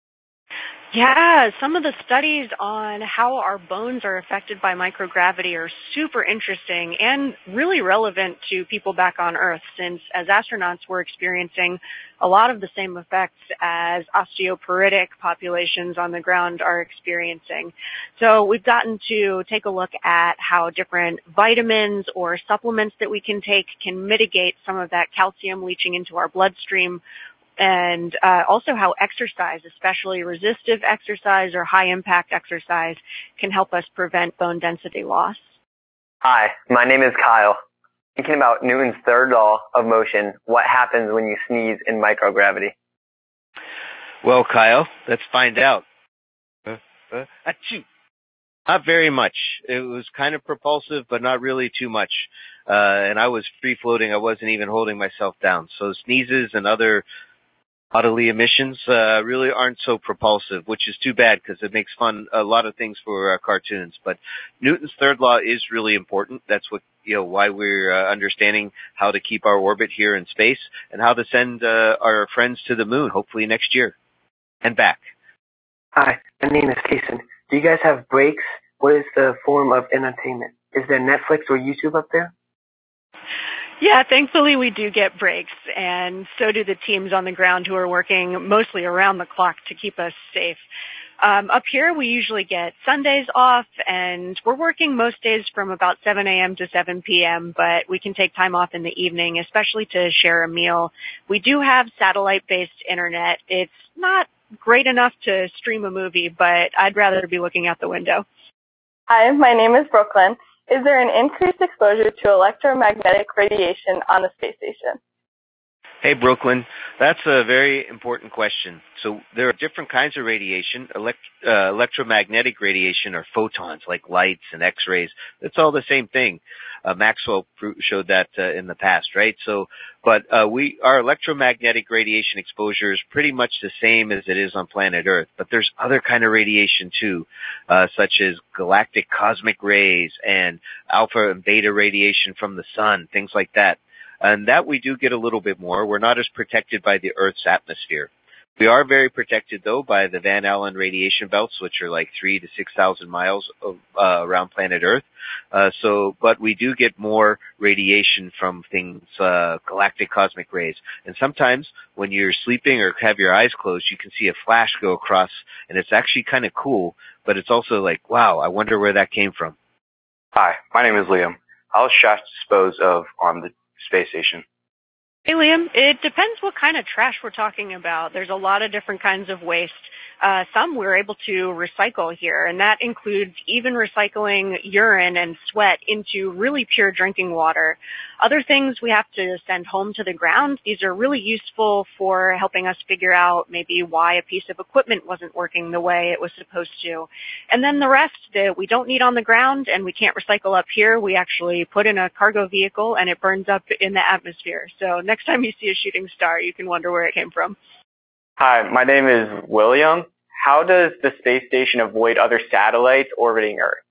Speaker 10: Yeah, some of the studies on how our bones are affected by microgravity are super interesting and really relevant to people back on Earth, since as astronauts we're experiencing a lot of the same effects as osteoporotic populations on the ground are experiencing. So we've gotten to take a look at how different vitamins or supplements that we can take can mitigate some of that calcium leaching into our bloodstream, and also how exercise, especially resistive exercise or high-impact exercise, can help us prevent bone density loss.
Speaker 17: Hi, my name is Kyle. Thinking about Newton's third law of motion, what happens when you sneeze in microgravity?
Speaker 13: Well, Kyle, let's find out. Achoo! Not very much. It was kind of propulsive, but not really too much. And I was free-floating. I wasn't even holding myself down. So sneezes and other bodily emissions really aren't so propulsive, which is too bad because it makes fun a lot of things for cartoons. But Newton's third law is really important. That's what why we're understanding how to keep our orbit here in space and how to send our friends to the moon, hopefully next year and back.
Speaker 18: Hi, my name is Jason. Do you guys have breaks? What is the form of entertainment? Is there Netflix or YouTube up there?
Speaker 10: Yeah, thankfully we do get breaks, and so do the teams on the ground who are working mostly around the clock to keep us safe. Up here, we usually get Sundays off, and we're working most days from about 7 a.m. to 7 p.m., but we can take time off in the evening, especially to share a meal. We do have satellite-based internet. It's not great enough to stream a movie, but I'd rather be looking out the window.
Speaker 14: Hi, my name is Brooklyn. Is there an increased exposure to electromagnetic radiation on the space station?
Speaker 13: Hey, Brooklyn, that's a very important question. So there are different kinds of radiation. Electromagnetic radiation are photons like lights and X-rays. It's all the same thing. Maxwell showed that in the past, right? But our electromagnetic radiation exposure is pretty much the same as it is on planet Earth. But there's other kind of radiation too, such as galactic cosmic rays and alpha and beta radiation from the sun, things like that. And that we do get a little bit more. We're not as protected by the Earth's atmosphere. We are very protected, though, by the Van Allen radiation belts, which are like 3,000 to 6,000 miles around planet Earth. But we do get more radiation from things, galactic cosmic rays. And sometimes when you're sleeping or have your eyes closed, you can see a flash go across, and it's actually kind of cool, but it's also like, wow, I wonder where that came from.
Speaker 11: Hi, my name is Liam. How is trash disposed of on the space station?
Speaker 10: Hey, Liam, it depends what kind of trash we're talking about. There's a lot of different kinds of waste. Some we're able to recycle here, and that includes even recycling urine and sweat into really pure drinking water. Other things we have to send home to the ground. These are really useful for helping us figure out maybe why a piece of equipment wasn't working the way it was supposed to. And then the rest that we don't need on the ground and we can't recycle up here, we actually put in a cargo vehicle and it burns up in the atmosphere. So next time you see a shooting star, you can wonder where it came from.
Speaker 17: Hi, my name is William. How does the space station avoid other satellites orbiting Earth?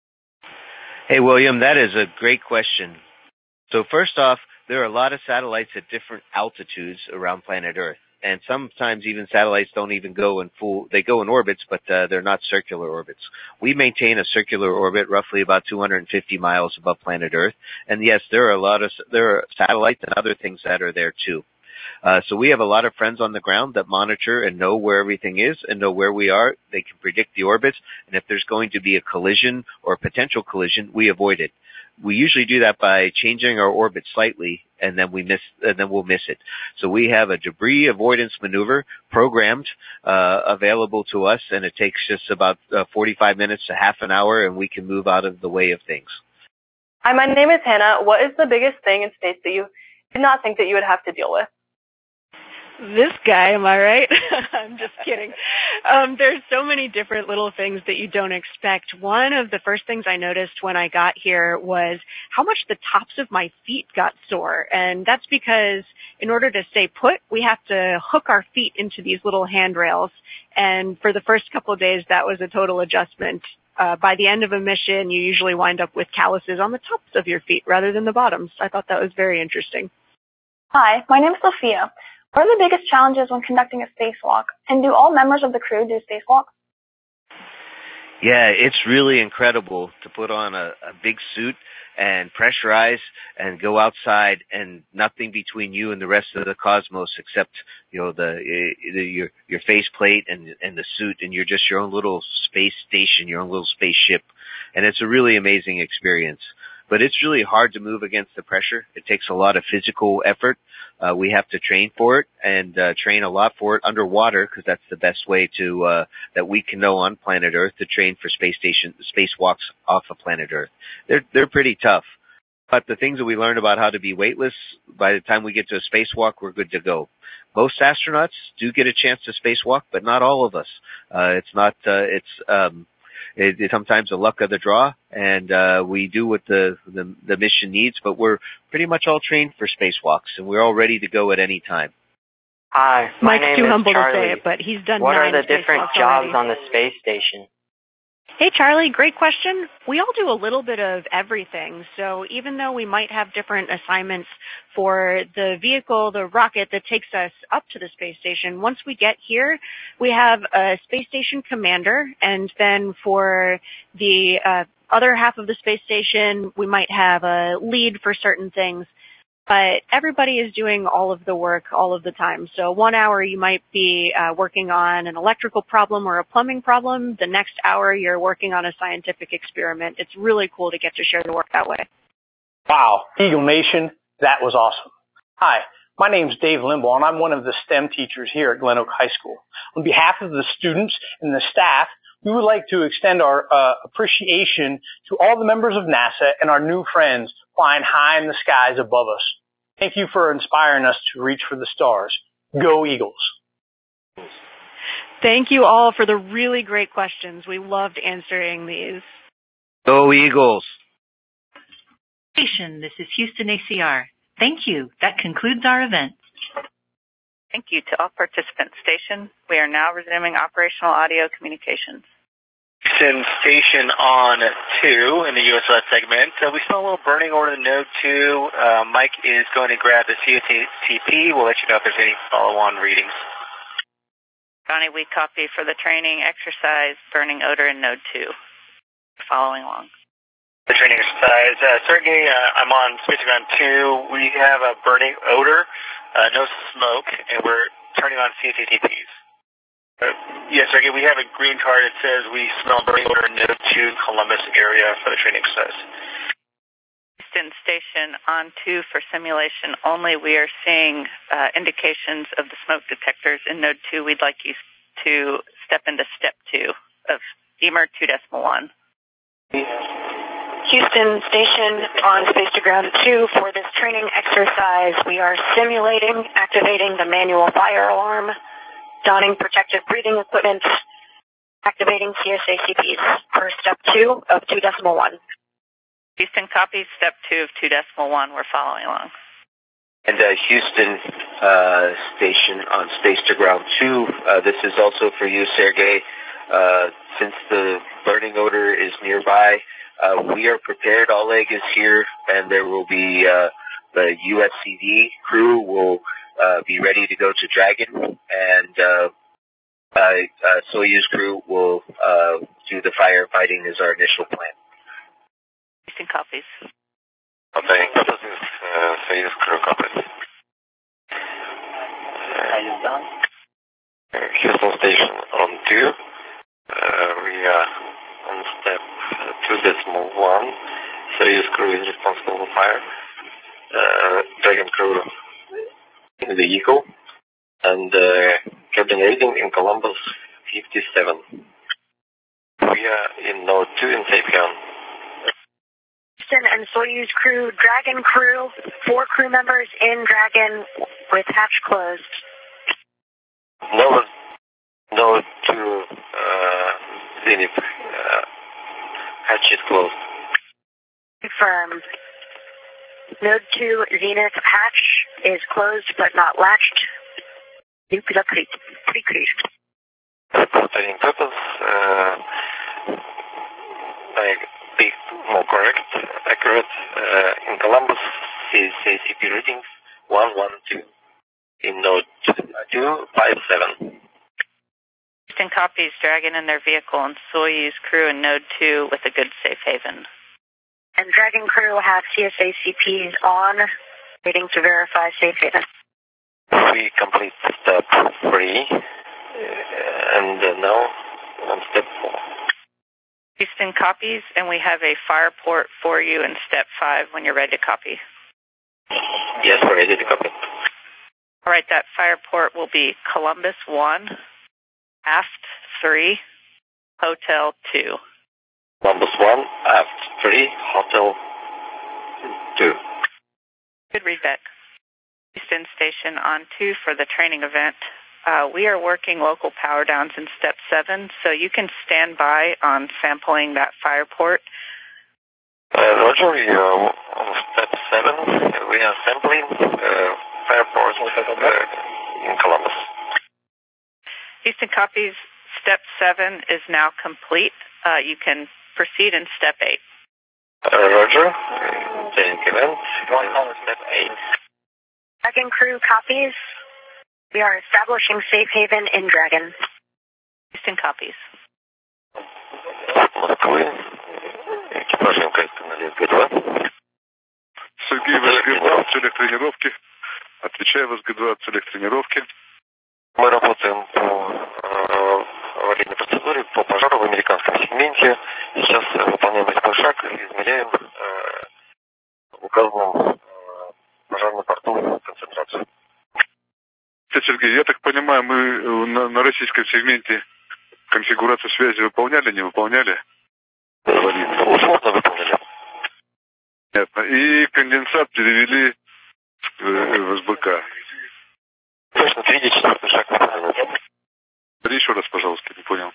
Speaker 13: Hey, William, that is a great question. So first off, there are a lot of satellites at different altitudes around planet Earth. and sometimes even satellites don't even go in they go in orbits, but they're not circular orbits. We maintain a circular orbit roughly about 250 miles above planet Earth, and yes, there are satellites and other things that are there too. So we have a lot of friends on the ground that monitor and know where everything is and know where we are. They can predict the orbits, and if there's going to be a collision or a potential collision, we avoid it. We usually do that by changing our orbit slightly, and then we'll miss it. So we have a debris avoidance maneuver programmed, available to us, and it takes just about 45 minutes to half an hour, and we can move out of the way of things.
Speaker 14: Hi, my name is Hannah. What is the biggest thing in space that you did not think that you would have to deal with?
Speaker 10: This guy, am I right? I'm just kidding. There's so many different little things that you don't expect. One of the first things I noticed when I got here was how much the tops of my feet got sore. And that's because in order to stay put, we have to hook our feet into these little handrails. And for the first couple of days, that was a total adjustment. By the end of a mission, you usually wind up with calluses on the tops of your feet rather than the bottoms. I thought that was very interesting.
Speaker 14: Hi, my name is Sophia. What are the biggest challenges when conducting a spacewalk? And do all members of the crew do spacewalks?
Speaker 13: Yeah, it's really incredible to put on a big suit and pressurize and go outside and nothing between you and the rest of the cosmos except, your face plate and the suit, and you're just your own little space station, your own little spaceship. And it's a really amazing experience. But it's really hard to move against the pressure. It takes a lot of physical effort. We have to train for it and train a lot for it underwater because that's the best way to that we can know on planet Earth to train for spacewalks off of planet Earth. They're pretty tough. But the things that we learn about how to be weightless, by the time we get to a spacewalk, we're good to go. Most astronauts do get a chance to spacewalk, but not all of us. It's sometimes the luck of the draw, and we do what the mission needs, but we're pretty much all trained for spacewalks, and we're all ready to go at any time.
Speaker 15: Hi, my name is
Speaker 10: humble
Speaker 15: Charlie.
Speaker 10: to say it, but he's done
Speaker 15: What
Speaker 10: 9
Speaker 15: are the different
Speaker 10: spacewalks
Speaker 15: jobs
Speaker 10: already.
Speaker 15: on the space station?
Speaker 10: Hey, Charlie, great question. We all do a little bit of everything. So even though we might have different assignments for the vehicle, the rocket that takes us up to the space station, once we get here, we have a space station commander, and then for the other half of the space station, we might have a lead for certain things. But everybody is doing all of the work all of the time. So 1 hour you might be working on an electrical problem or a plumbing problem. The next hour you're working on a scientific experiment. It's really cool to get to share the work that way.
Speaker 19: Wow, Eagle Nation, that was awesome. Hi, my name's Dave Limbaugh, and I'm one of the STEM teachers here at Glen Oak High School. On behalf of the students and the staff, we would like to extend our appreciation to all the members of NASA and our new friends flying high in the skies above us. Thank you for inspiring us to reach for the stars. Go Eagles.
Speaker 10: Thank you all for the really great questions. We loved answering these.
Speaker 13: Go Eagles.
Speaker 9: Station, this is Houston ACR. Thank you. That concludes our event.
Speaker 8: Thank you to all participants. Station, we are now resuming operational audio communications.
Speaker 6: Houston Station on 2 in the USS segment. We saw a little burning over the node 2. Mike is going to grab the COTP. We'll let you know if there's any follow-on readings.
Speaker 8: Donnie, we copy for the training exercise, burning odor in node 2. Following along.
Speaker 6: The training exercise. Sergey, I'm on Space Ground 2. We have a burning odor, no smoke, and we're turning on COTPs. Yes, Sergey, we have a green card that says we smell burning odor in node 2 Columbus area for the training exercise.
Speaker 8: Houston Station on 2 for simulation only. We are seeing indications of the smoke detectors in node 2. We'd like you to step into step 2 of EMER 2.1.
Speaker 1: Houston Station on Space to Ground 2 for this training exercise. We are simulating activating the manual fire alarm, donning protective breathing equipment, activating CSACPs for step 2 of 2.1.
Speaker 8: Houston, copy step 2 of 2.1. We're following along.
Speaker 4: And Houston Station on Space to Ground 2, this is also for you, Sergey. Since the burning odor is nearby, we are prepared. Oleg is here, and there will be the USCD crew will be ready to go to Dragon, and Soyuz crew will do the firefighting as our initial plan.
Speaker 8: Houston copies.
Speaker 5: Okay, this is Soyuz crew copies. Houston station on 2. We are on step 2.1. Soyuz crew is responsible for fire. Dragon crew in the vehicle. And cabin rating in Columbus 57. We are in node 2 in safe haven.
Speaker 1: Houston and Soyuz crew, Dragon crew, 4 crew members in Dragon with hatch closed.
Speaker 5: Node 2 Zenith, hatch is closed.
Speaker 1: Confirmed. Node 2 Zenith hatch is closed but not latched. Pre-cleared.
Speaker 5: Reporting purpose, be more correct, accurate. In Columbus, CCP readings 112. In node 257.
Speaker 8: Houston copies Dragon in their vehicle and Soyuz crew in node 2 with a good safe haven.
Speaker 1: And Dragon crew have CSACPs on, waiting to verify safe haven.
Speaker 5: We complete step 3, and now on step 4.
Speaker 8: Houston copies, and we have a fire port for you in step 5 when you're ready to copy.
Speaker 5: Yes, we're ready to copy.
Speaker 8: All right, that fire port will be Columbus 1, aft 3, hotel 2.
Speaker 5: Columbus 1, aft 3, hotel 2.
Speaker 8: Good readback. Houston station on 2 for the training event. We are working local power downs in step 7, so you can stand by on sampling that fire port.
Speaker 5: Roger, we are on step 7. We are sampling fire ports in Columbus.
Speaker 8: Houston copies. Step 7 is now complete. You can proceed in step 8.
Speaker 5: Roger. Training event. Step 8.
Speaker 1: Dragon crew copies. We are establishing safe haven in Dragon.
Speaker 8: Houston copies.
Speaker 5: Москвы. Экипаж МКС на ВСГ-2.
Speaker 20: Сергей, ВСГ-2 в целях тренировки. Отвечаю, ВСГ-2 в целях тренировки.
Speaker 5: Мы работаем по аварийной процедуре, по пожару в американском сегменте. Сейчас выполняем 8-й шаг и измеряем в указанном пожарном порту концентрацию.
Speaker 20: Сергей, я так понимаю, мы на российском сегменте конфигурацию связи выполняли, не выполняли?
Speaker 5: Условно выполнили.
Speaker 20: Понятно. И конденсат перевели в СБК.
Speaker 5: Точно, 3-4 шаг выполнен.
Speaker 20: Еще раз, пожалуйста, не понял.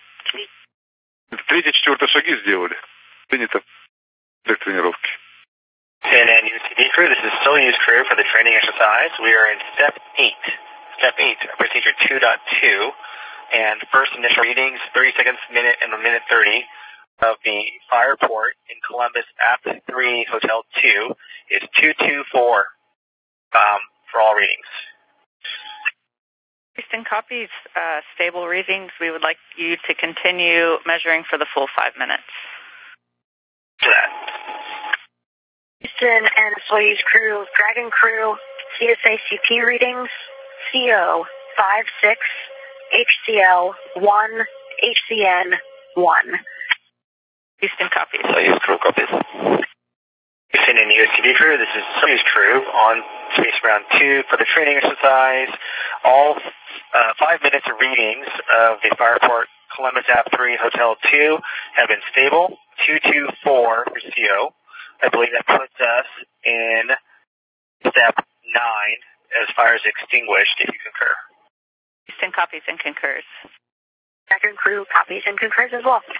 Speaker 20: 3-4 шаги сделали. Принято для тренировки.
Speaker 6: CNN UTV crew, this is Soyuz crew for the training exercise. We are in step 8. Step 8, procedure 2.2, and first initial readings, 30 seconds, minute, and a minute 30 of the fire port in Columbus aft 3, hotel 2 is 224 for all readings.
Speaker 8: Houston copies stable readings. We would like you to continue measuring for the full 5 minutes.
Speaker 6: To that.
Speaker 1: Houston and Soyuz crew, Dragon crew, CSACP readings, CO 56, HCL 1, HCN 1.
Speaker 8: Houston copies.
Speaker 5: Soyuz crew copies.
Speaker 6: Houston and USTV crew, this is Soyuz crew on Space Ground 2 for the training exercise. All 5 minutes of readings of the fire port Columbus Ave 3 Hotel 2 have been stable. 224 for CO. I believe that puts us in step 9 as fire is extinguished, if you concur.
Speaker 8: Houston copies and concurs.
Speaker 1: Dragon crew copies and concurs as well.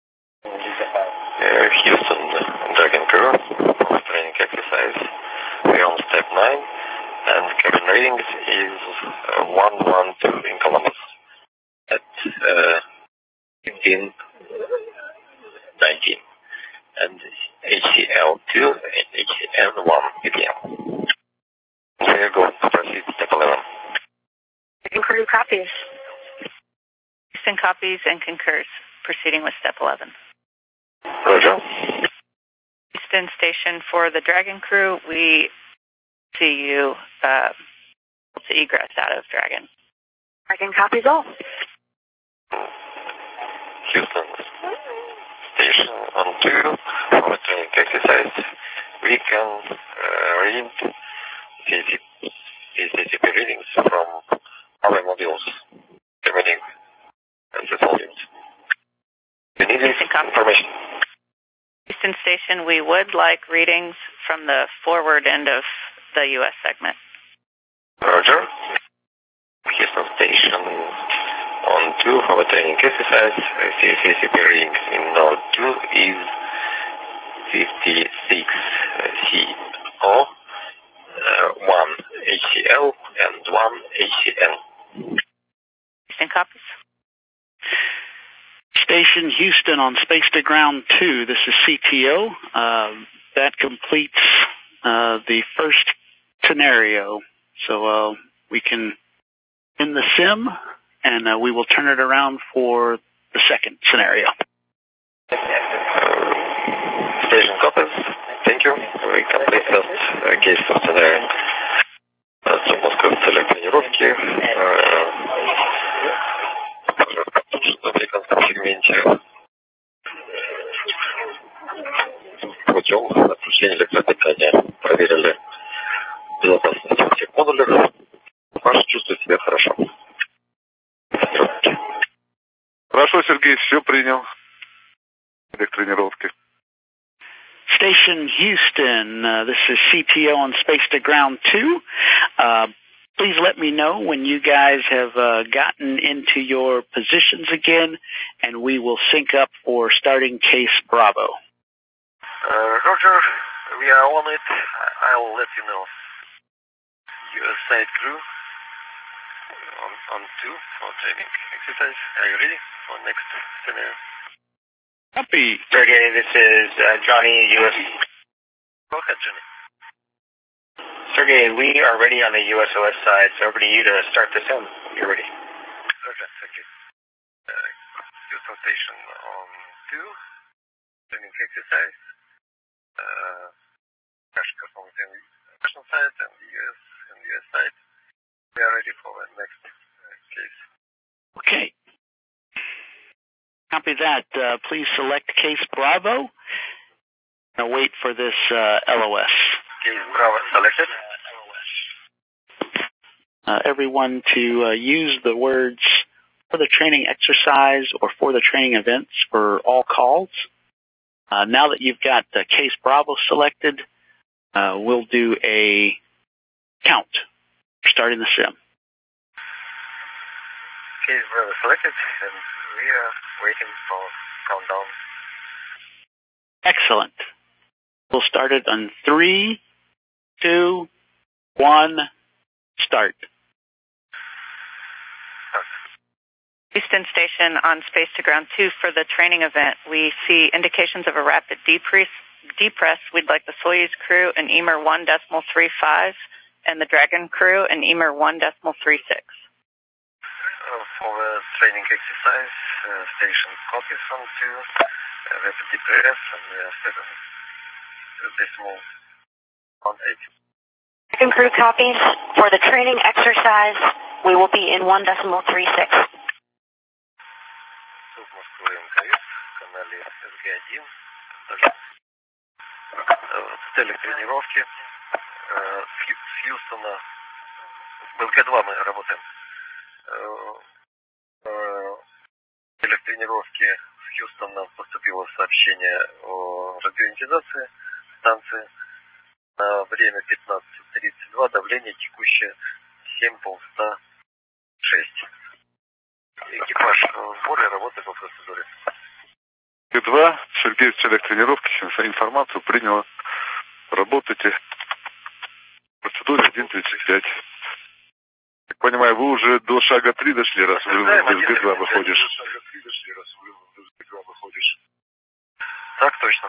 Speaker 5: Houston, Dragon crew, training exercise. We're on step 9, and cabin ratings is 112 in Columbus at 15:19, and HCL2 and HCN1 ppm. We are going to proceed step 11.
Speaker 1: Dragon crew copies.
Speaker 8: Houston copies and concurs. Proceeding with step 11.
Speaker 5: Roger.
Speaker 8: Houston station for the Dragon crew, we see you to egress out of Dragon.
Speaker 1: Dragon copies all.
Speaker 5: Houston station on 2 for training exercise. We can read CCP readings from our modules, remaining access volumes. We need this information.
Speaker 8: Houston station, we would like readings from the forward end of the U.S. segment.
Speaker 5: Roger. Houston station on 2 for training exercise. CCP readings in node 2 is 56 CO, 1 HCL, and 1 HCN.
Speaker 8: Houston copies.
Speaker 21: Station Houston on Space to Ground 2. This is CTO. That completes the first scenario. So we can end the sim, and we will turn it around for the second scenario.
Speaker 5: Station copies. Thank you. We complete first case for scenario. Запускаем цель тренировки. В американском сегменте путем отключения электропитания проверили безопасность во всех модулях. Паш чувствует себя хорошо.
Speaker 20: Хорошо, Сергей, все принял. Для тренировки.
Speaker 21: Station Houston, this is CTO on Space to Ground 2. Please let me know when you guys have gotten into your positions again, and we will sync up for starting case Bravo.
Speaker 5: Roger, we are on it. I'll let you know. US side crew on 2 for training exercise. Are you ready for next scenario?
Speaker 21: Copy.
Speaker 6: Sergey, this is Johnny, US.
Speaker 5: Go ahead, Johnny.
Speaker 6: Sergey, we are ready on the USOS side, so over to you to start the sim. You're ready.
Speaker 5: Roger, thank you. Houston station on 2, training exercise. Crash performance in the national side and the US side. We are ready for the next case.
Speaker 21: Okay. Copy that. Please select case Bravo. Now wait for this LOS.
Speaker 5: Case Bravo selected.
Speaker 21: Everyone to use the words for the training exercise or for the training events for all calls. Now that you've got case Bravo selected, we'll do a count starting the sim.
Speaker 5: Case Bravo selected, and we are waiting for countdown.
Speaker 21: Excellent. We'll start it on 3, 2, 1, start.
Speaker 8: Houston station on Space to Ground 2 for the training event. We see indications of a rapid depress. We'd like the Soyuz crew in EMER 1.35 and the Dragon crew in EMER 1.36.
Speaker 5: For the training exercise, station copies on 2, rapid depress, and we are 7.18.
Speaker 1: Dragon crew copies. For the training exercise, we will be in 1.36.
Speaker 5: В целях тренировки с Хьюстона, с БЛК-2 мы работаем. В целях тренировки с Хьюстона поступило сообщение о радиоионизации станции. На время 15:32, давление текущее 7,106. Экипаж в сборе, работает по процедуре.
Speaker 20: Г2, Сергей в целях тренировки, информацию приняла. Работайте. Процедура 1.35. Так понимаю, вы уже до шага 3 дошли, раз вы из Г2 выходишь.
Speaker 5: Так точно.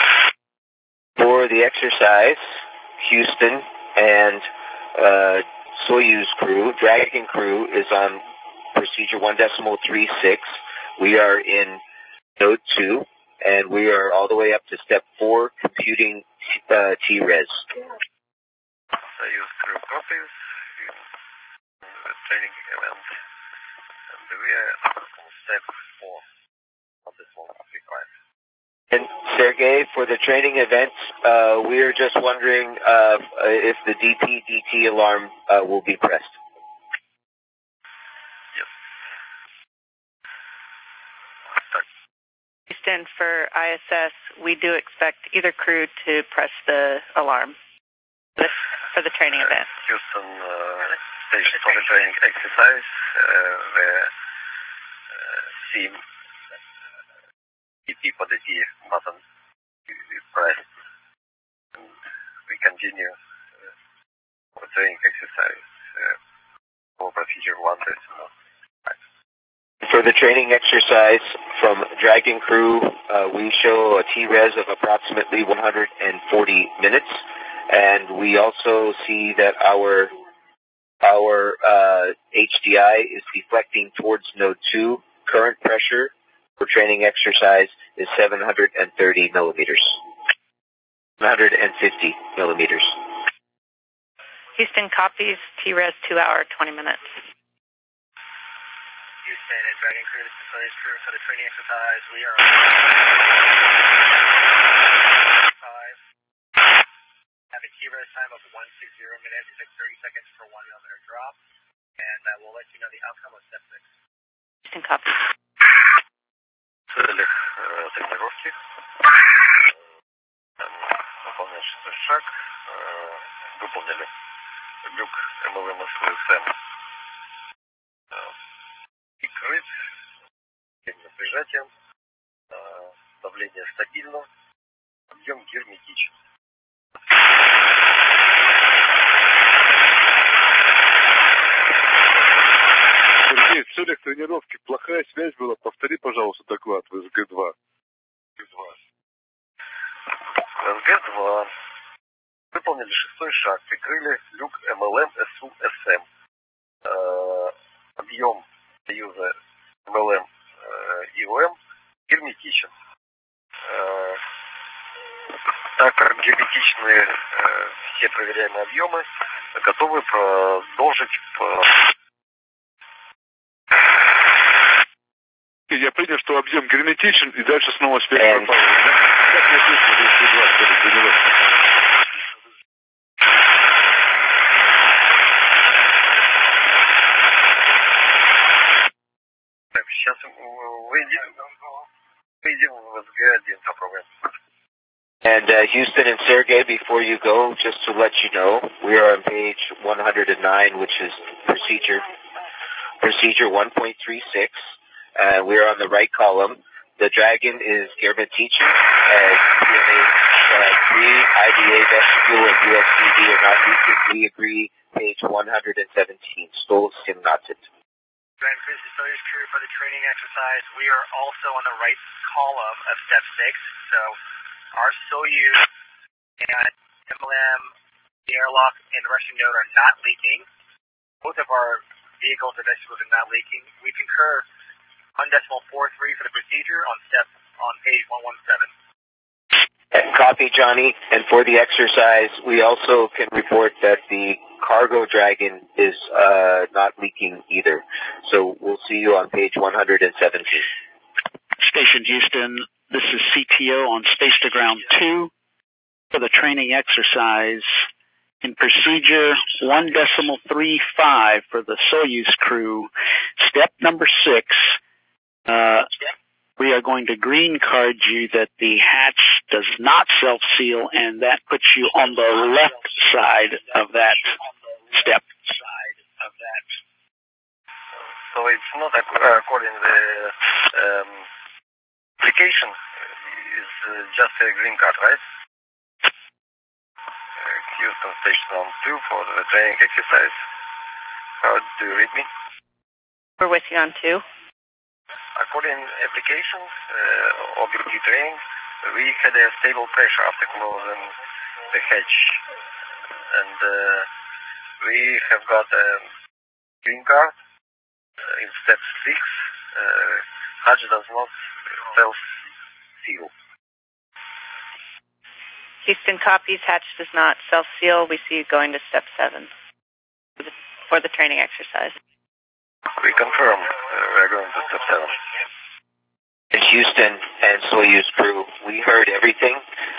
Speaker 4: For the exercise, Houston and Soyuz crew, Dragon crew, is on procedure 1.36. We are in node 2, and we are all the way up to step 4, computing T-res.
Speaker 20: Soyuz crew copies in the training event, and we are on step 4 of this one required.
Speaker 4: And Sergey, for the training events, we are just wondering if the DP-DT alarm will be pressed.
Speaker 8: Houston, for ISS, we do expect either crew to press the alarm for the training event.
Speaker 20: Houston, station for the training exercise, the SEAM DP for the T button is pressed. And we continue for training exercise for procedure 1.5.
Speaker 4: For the training exercise from Dragon crew, we show a T-res of approximately 140 minutes, and we also see that our HDI is deflecting towards node 2. Current pressure for training exercise is 730 millimeters. 150 millimeters.
Speaker 8: Houston copies, T-res 2 hour, 20 minutes.
Speaker 6: Houston and Dragon crew, this is Soyuz crew for the training exercise. We are have a T-res time of 160 minutes, it takes 30 seconds for 1 millimeter drop, and we'll let you know the outcome of step 6.
Speaker 8: Houston copies.
Speaker 20: Целях тренировки. Выполнен шестой шаг. Выполнили люк МЛМ СВСМ. Прикрыт. Напряжением. Давление стабильно. Объем герметичен. Сергей, в целях тренировки плохая связь была. Повтори, пожалуйста, доклад в СГ-2. СГ-2. Выполнили шестой шаг. Прикрыли люк МЛМ СУ-СМ. Объем союза МЛМ ИОМ герметичен. Так как герметичны все проверяемые объемы, готовы продолжить. Я принял, что объем герметичен, и дальше снова связь пропала. Сейчас выйдем в СГ-1, попробуем.
Speaker 4: And Houston and Sergey, before you go, just to let you know, we are on page 109, which is procedure 1.36. We are on the right column. The Dragon is Germetician. PMA 3, IDA vestibule, and USDD are not leaking. We agree, page 117. Stol Simnatit.
Speaker 6: Grand Cruise is Soyuz crew for the training exercise. We are also on the right column of step 6. So our Soyuz and MLM, the airlock, and the Russian node are not leaking. Both of our vehicles and vestibules are not leaking. We concur 1.43 for the procedure on page 117.
Speaker 4: Copy, Johnny. And for the exercise, we also can report that the cargo Dragon is not leaking either. So we'll see you on page 117.
Speaker 21: Station Houston, this is CTO on Space to Ground 2 for the training exercise. In procedure 1.35 for the Soyuz crew, step number 6, we are going to green card you that the hatch does not self-seal, and that puts you on the left side of that step.
Speaker 20: So it's not according to the application, is just a green card, right? Houston Station 2 for the training exercise. How do you read me?
Speaker 8: We're with you on 2.
Speaker 20: According to application, OBT training, we had a stable pressure after closing the hatch. And
Speaker 5: We have got a green card in step 6. Hatch does not self-seal.
Speaker 8: Houston copies. Hatch does not self-seal. We see you going to step 7 for the training exercise.
Speaker 5: We confirm. We're going to step 7.
Speaker 4: In Houston and Soyuz crew, we heard everything.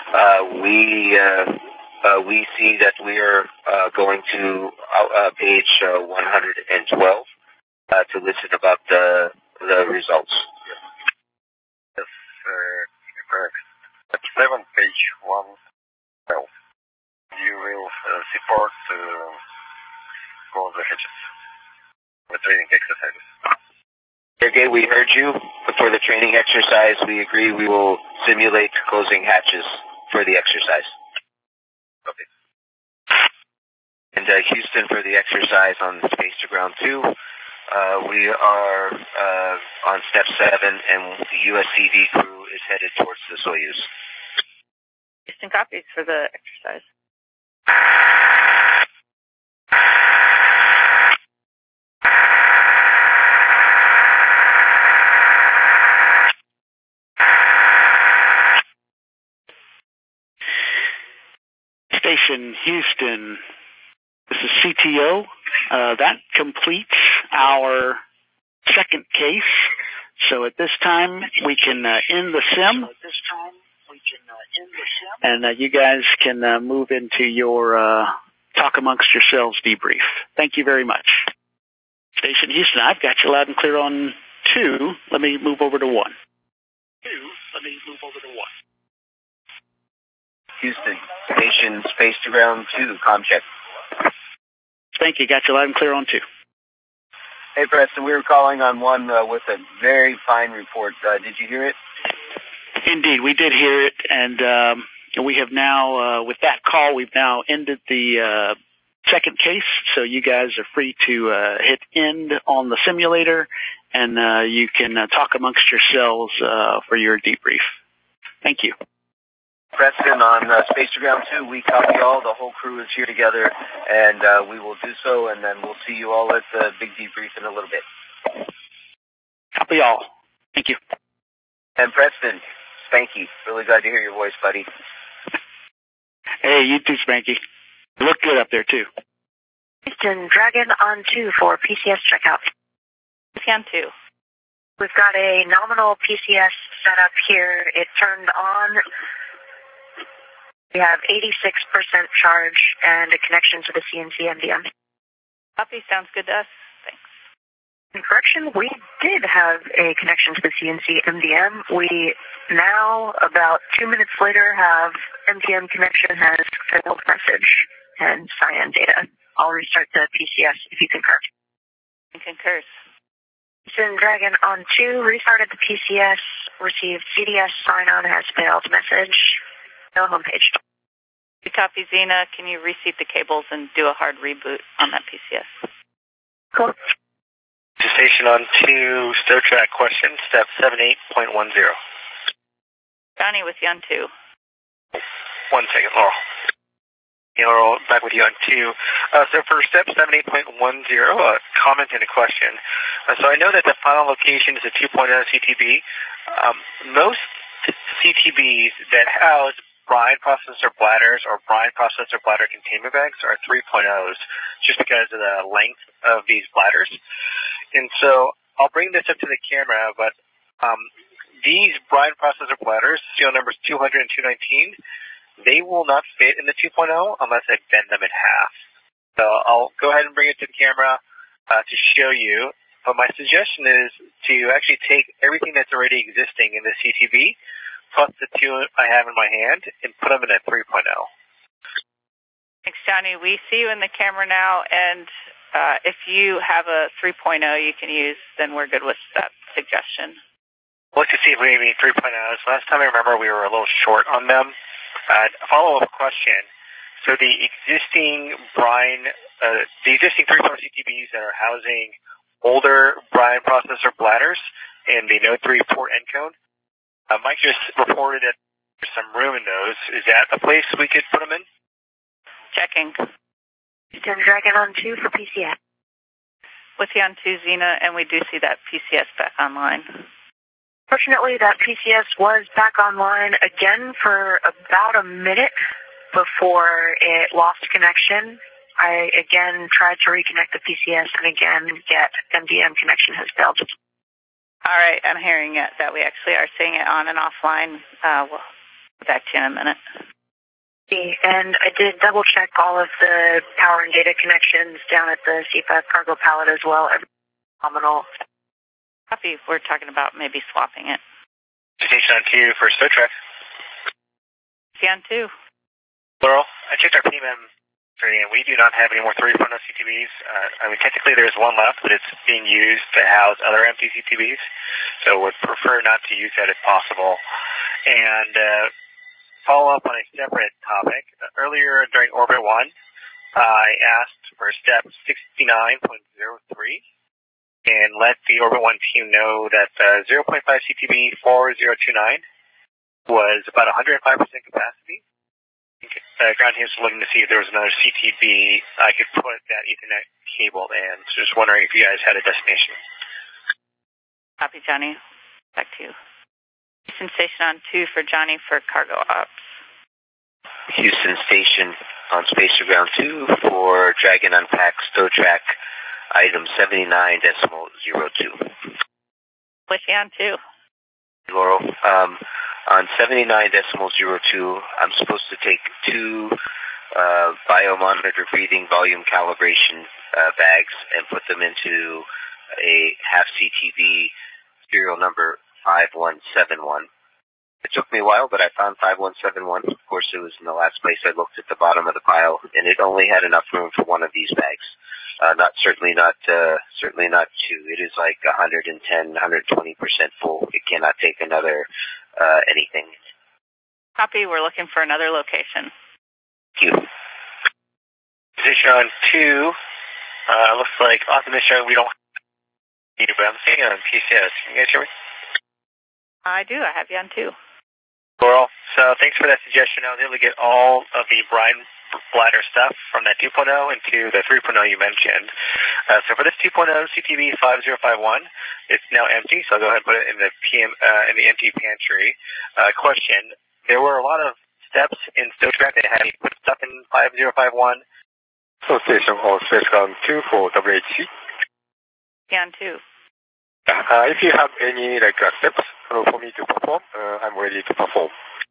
Speaker 4: We see that we are going to page 112 to listen about the results.
Speaker 5: Yes, correct. Step 7, page 112. You will support close the hatches for training exercises.
Speaker 4: Sergey, we heard you. For the training exercise, we agree we will simulate closing hatches for the exercise.
Speaker 5: Okay.
Speaker 4: And Houston, for the exercise on Space to Ground 2, we are on step 7, and the USCV crew is headed towards the Soyuz.
Speaker 8: Houston copies for the exercise.
Speaker 21: Station Houston, this is CTO. That completes our second case. So at this time, we can end the sim. And you guys can move into your talk amongst yourselves debrief. Thank you very much. Station Houston, I've got you loud and clear on 2. Let me move over to 1.
Speaker 4: Houston, station Space to Ground 2, comm check.
Speaker 21: Thank you. Got you loud and clear on 2.
Speaker 7: Hey, Preston, we were calling on 1 with a very fine report. Did you hear it?
Speaker 21: Indeed, we did hear it, and we have now, with that call, we've now ended the second case, so you guys are free to hit end on the simulator, and you can talk amongst yourselves for your debrief. Thank you.
Speaker 7: Preston, on Space to Ground 2, we copy all. The whole crew is here together, and we will do so, and then we'll see you all at the big debrief in a little bit.
Speaker 21: Copy all. Thank you.
Speaker 7: And Preston, Spanky, really glad to hear your voice, buddy.
Speaker 21: Hey, you too, Spanky. You look good up there, too.
Speaker 1: Houston, Dragon on 2 for PCS checkout.
Speaker 8: On 2.
Speaker 1: We've got a nominal PCS set up here. It turned on. We have 86% charge and a connection to the CNC MDM.
Speaker 8: Copy, sounds good to us. Thanks.
Speaker 1: In correction, we did have a connection to the CNC MDM. We now, about 2 minutes later, have MDM connection has failed message and cyan data. I'll restart the PCS if you concur.
Speaker 8: Concurs.
Speaker 1: Houston Dragon on 2, restarted the PCS, received CDS sign-on has failed message. No homepage.
Speaker 8: Copy, Xena. Can you reseat the cables and do a hard reboot on that PCS?
Speaker 1: Cool.
Speaker 6: Station on 2, Star Trek question, step 78.10.
Speaker 8: Johnny with you on 2.
Speaker 6: 1 second, Laurel. Laurel, back with you on 2. So for step 78.10, a comment and a question. So I know that the final location is a 2.0 CTB. Most CTBs that house brine processor bladders or brine processor bladder containment bags are 3.0s just because of the length of these bladders. And so I'll bring this up to the camera, but these brine processor bladders, serial numbers 200 and 219, they will not fit in the 2.0 unless I bend them in half. So I'll go ahead and bring it to the camera to show you. But my suggestion is to actually take everything that's already existing in the CTB plus the 2 I have in my hand and put them in a 3.0.
Speaker 8: Thanks, Johnny. We see you in the camera now, and if you have a 3.0 you can use, then we're good with that suggestion.
Speaker 6: We'll look to see if we have any 3.0s. Last time I remember we were a little short on them. A follow-up question. So the existing brine, the existing 3.0 CTBs that are housing older brine processor bladders in the Node 3 port encode, Mike just reported that there's some room in those. Is that a place we could put them in?
Speaker 8: Checking.
Speaker 1: Houston, Dragon on 2 for PCS.
Speaker 8: With you on 2, Xena, and we do see that PCS back online.
Speaker 1: Fortunately, that PCS was back online again for about a minute before it lost connection. I again tried to reconnect the PCS, and again, get MDM connection has failed.
Speaker 8: All right, I'm hearing it, that we actually are seeing it on and offline. We'll get back to you in a minute.
Speaker 1: And I did double check all of the power and data connections down at the C5 cargo pallet as well. Phenomenal.
Speaker 8: Copy. We're talking about maybe swapping it.
Speaker 6: Station on 2 for StoTrack.
Speaker 8: On 2.
Speaker 6: Laurel, I checked our PMM tree, and we do not have any more 3.0 CTBs. Technically there's one left, but it's being used to house other empty CTBs, so would prefer not to use that if possible. And follow up on a separate topic. Earlier during Orbit 1, I asked for step 69.03 and let the Orbit 1 team know that 0.5 CTB 4029 was about 105% capacity. Ground teams were looking to see if there was another CTB I could put that Ethernet cable in. So just wondering if you guys had a destination.
Speaker 8: Copy, Johnny. Back to you. Houston Station on 2 for Johnny for cargo ops.
Speaker 4: Houston Station on Space to Ground 2 for Dragon Unpack StoTrack item 79.02.
Speaker 8: With you on 2.
Speaker 4: Laurel, on 79.02, I'm supposed to take 2 biomonitor breathing volume calibration bags and put them into a half CTB serial number 5171. It took me a while, but I found 5171. Of course, it was in the last place I looked at the bottom of the pile, and it only had enough room for one of these bags. Certainly not 2. It is like 110, 120% full. It cannot take another anything.
Speaker 8: Copy. We're looking for another location.
Speaker 4: Thank you.
Speaker 6: Position on 2. Looks like Optimism we don't need it, but I'm seeing it on PCS. Can you guys hear me?
Speaker 8: I do. I have you on 2.
Speaker 6: Laurel, so thanks for that suggestion. I was able to get all of the brine bladder stuff from that 2.0 into the 3.0 you mentioned. So for this 2.0 CTB 5051, it's now empty, so I'll go ahead and put it in the in the empty pantry. Question, there were a lot of steps in StoTrack that had you put stuff in 5051.
Speaker 5: So station on Space Ground 2 for WHC.
Speaker 8: Yeah, on 2.
Speaker 5: If you have any steps for me to perform, I'm ready to perform.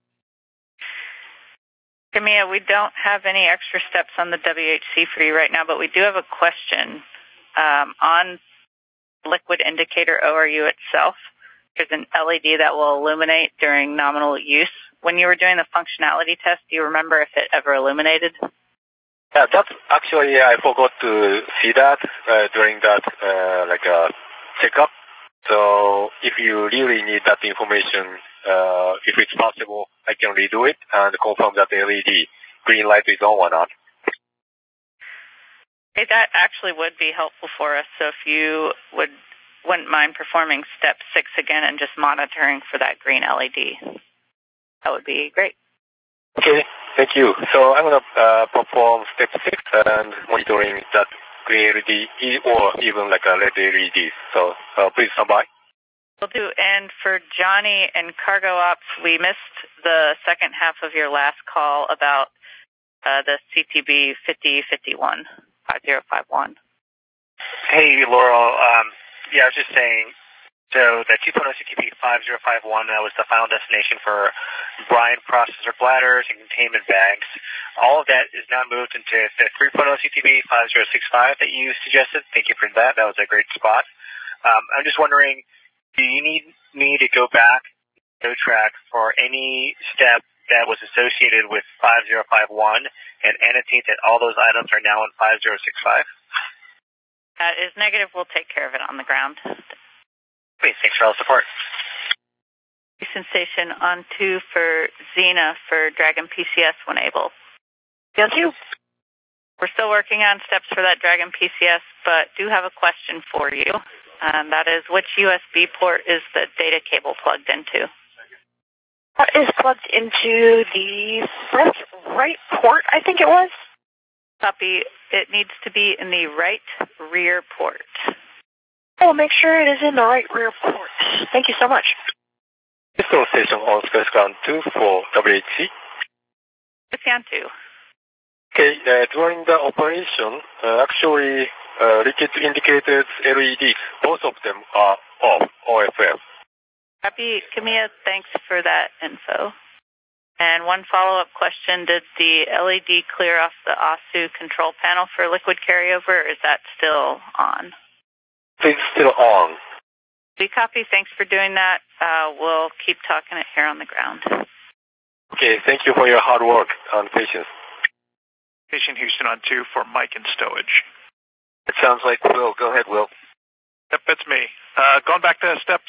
Speaker 8: Camilla, we don't have any extra steps on the WHC for you right now, but we do have a question. On liquid indicator ORU itself, there's an LED that will illuminate during nominal use. When you were doing the functionality test, do you remember if it ever illuminated?
Speaker 5: Yeah, that's actually, I forgot to see that during that checkup. So if you really need that information, if it's possible, I can redo it and confirm that the LED green light is on or not.
Speaker 8: Hey, that actually would be helpful for us. So if you wouldn't mind performing step 6 again and just monitoring for that green LED, that would be great.
Speaker 5: Okay, thank you. So I'm going to perform step 6 and monitoring that green LED or even a red LED. So please stand by.
Speaker 8: Will do. And for Johnny and Cargo Ops, we missed the second half of your last call about the CTB 5051. 5051.
Speaker 6: Hey, Laurel. Yeah, I was just saying, so the 2.0 CTB 5051, that was the final destination for brine processor bladders and containment bags. All of that is now moved into the 3.0 CTB 5065 that you suggested. Thank you for that. That was a great spot. I'm just wondering, do you need me to go back to StoTrack for any step that was associated with 5051 and annotate that all those items are now in 5065?
Speaker 8: That is negative. We'll take care of it on the ground.
Speaker 6: Great. Thanks for all the support.
Speaker 8: Houston Station on 2 for Xena for Dragon PCS when able.
Speaker 1: Thank you.
Speaker 8: We're still working on steps for that Dragon PCS, but do have a question for you. That is, which USB port is the data cable plugged into?
Speaker 1: That is plugged into the front right port, I think it was.
Speaker 8: Copy. It needs to be in the right rear port.
Speaker 1: We'll make sure it is in the right rear port. Thank you so much.
Speaker 5: Pistol station on Space Ground 2 for WHC.
Speaker 8: Lucian 2.
Speaker 5: Okay, during the operation, actually, liquid indicators, LEDs, both of them are off, OFF.
Speaker 8: Copy. Camilla, thanks for that info. And one follow-up question, did the LED clear off the OSU control panel for liquid carryover, or is that still on?
Speaker 5: It's still on.
Speaker 8: We copy. Thanks for doing that. We'll keep talking it here on the ground.
Speaker 5: Okay, thank you for your hard work and patience.
Speaker 3: Station Houston on 2 for Mike and stowage.
Speaker 4: It sounds like Will. Go ahead, Will.
Speaker 3: Yep, it's me. Going back to step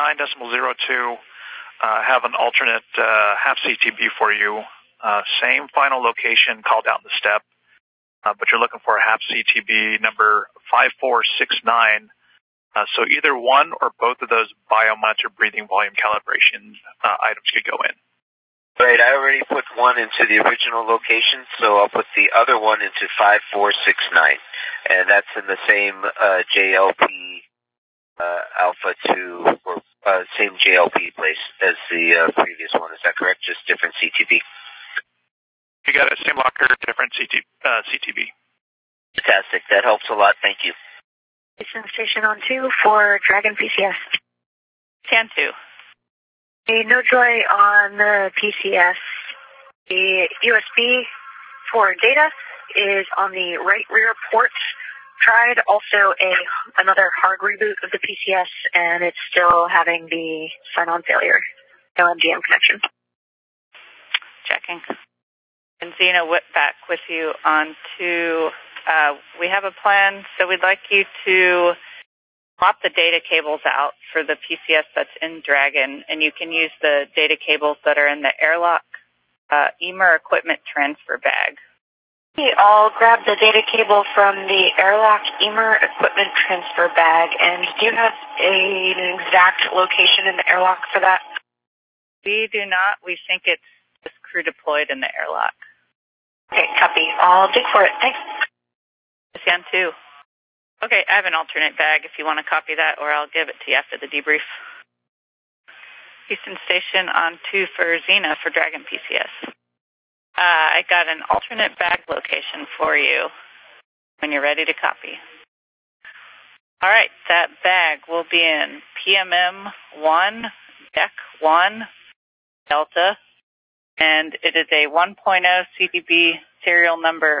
Speaker 3: 79.02, have an alternate half CTB for you. Same final location called out in the step, but you're looking for a half CTB number 5469. So either one or both of those biomonitor breathing volume calibration items could go in.
Speaker 4: Right, I already put one into the original location, so I'll put the other one into 5469. And that's in the same JLP Alpha 2, or same JLP place as the previous one. Is that correct? Just different CTB?
Speaker 3: You got it. Same locker, different CTB.
Speaker 4: Fantastic. That helps a lot. Thank you.
Speaker 1: Station on 2 for Dragon PCS.
Speaker 8: Scan 2.
Speaker 1: A no joy on the PCS. The USB for data is on the right rear port. Tried also another hard reboot of the PCS, and it's still having the sign-on failure. No MGM connection.
Speaker 8: Checking. And Zena, back with you on 2. We have a plan, so we'd like you to swap the data cables out for the PCS that's in Dragon, and you can use the data cables that are in the airlock EMER equipment transfer bag.
Speaker 1: I'll grab the data cable from the airlock EMER equipment transfer bag, and do you have an exact location in the airlock for that?
Speaker 8: We do not. We think it's just crew deployed in the airlock.
Speaker 1: Okay, copy. I'll dig for it. Thanks.
Speaker 8: Scan 2. Okay, I have an alternate bag if you want to copy that, or I'll give it to you after the debrief. Houston Station on 2 for Xena for Dragon PCS. I got an alternate bag location for you when you're ready to copy. All right, that bag will be in PMM 1, Deck 1, Delta, and it is a 1.0 CTB serial number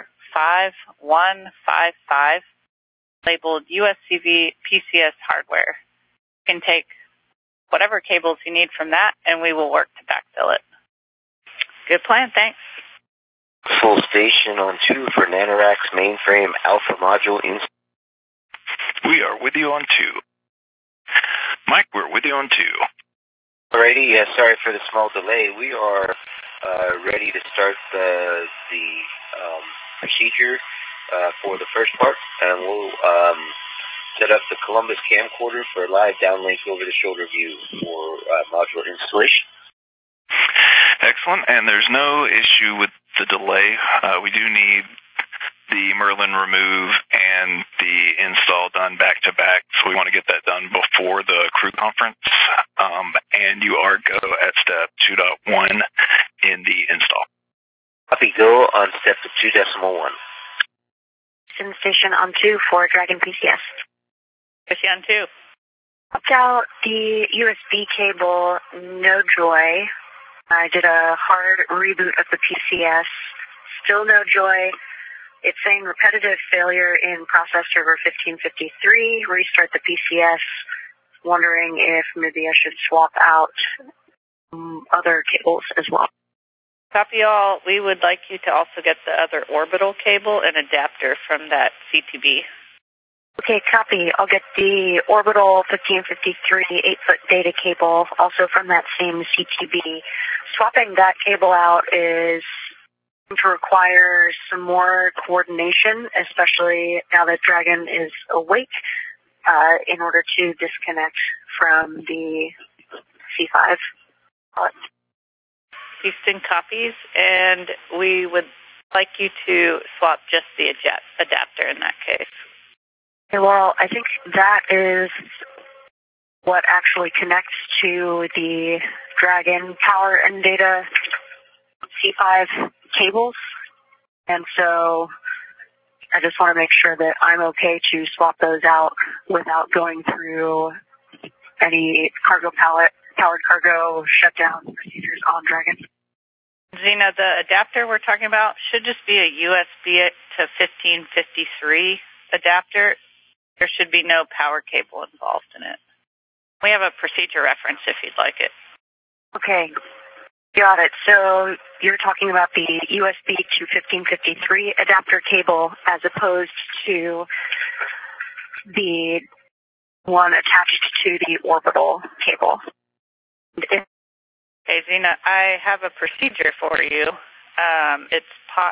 Speaker 8: 5155, labeled USCV PCS hardware. You can take whatever cables you need from that, and we will work to backfill it. Good plan, thanks.
Speaker 4: Full station on 2 for Nanoracks mainframe alpha module install.
Speaker 3: We are with you on 2. Mike, we're with you on 2.
Speaker 4: Alrighty, sorry for the small delay. We are ready to start the procedure for the first part, and we'll set up the Columbus camcorder for live downlink over-the-shoulder view for module installation.
Speaker 3: Excellent, and there's no issue with the delay. We do need the Merlin remove and the install done back-to-back, so we want to get that done before the crew conference. And you are go at step 2.1 in the install.
Speaker 4: Copy, go on step 2.1.
Speaker 1: Station on 2 for Dragon PCS.
Speaker 8: Station 2.
Speaker 1: Hooked out the USB cable, no joy. I did a hard reboot of the PCS. Still no joy. It's saying repetitive failure in process server 1553. Restart the PCS. Wondering if maybe I should swap out other cables as well.
Speaker 8: Copy all. We would like you to also get the other orbital cable and adapter from that CTB.
Speaker 1: Okay, copy. I'll get the orbital 1553 8-foot data cable also from that same CTB. Swapping that cable out is going to require some more coordination, especially now that Dragon is awake, in order to disconnect from the C5.
Speaker 8: Houston copies, and we would I'd like you to swap just the adapter in that case.
Speaker 1: Okay, well, I think that is what actually connects to the Dragon power and data C5 cables. And so I just want to make sure that I'm okay to swap those out without going through any cargo pallet, powered cargo shutdown procedures on Dragon.
Speaker 8: Zena, the adapter we're talking about should just be a USB to 1553 adapter. There should be no power cable involved in it. We have a procedure reference if you'd like it.
Speaker 1: Okay, got it. So you're talking about the USB to 1553 adapter cable as opposed to the one attached to the orbital cable.
Speaker 8: Okay, Zena, I have a procedure for you. It's POC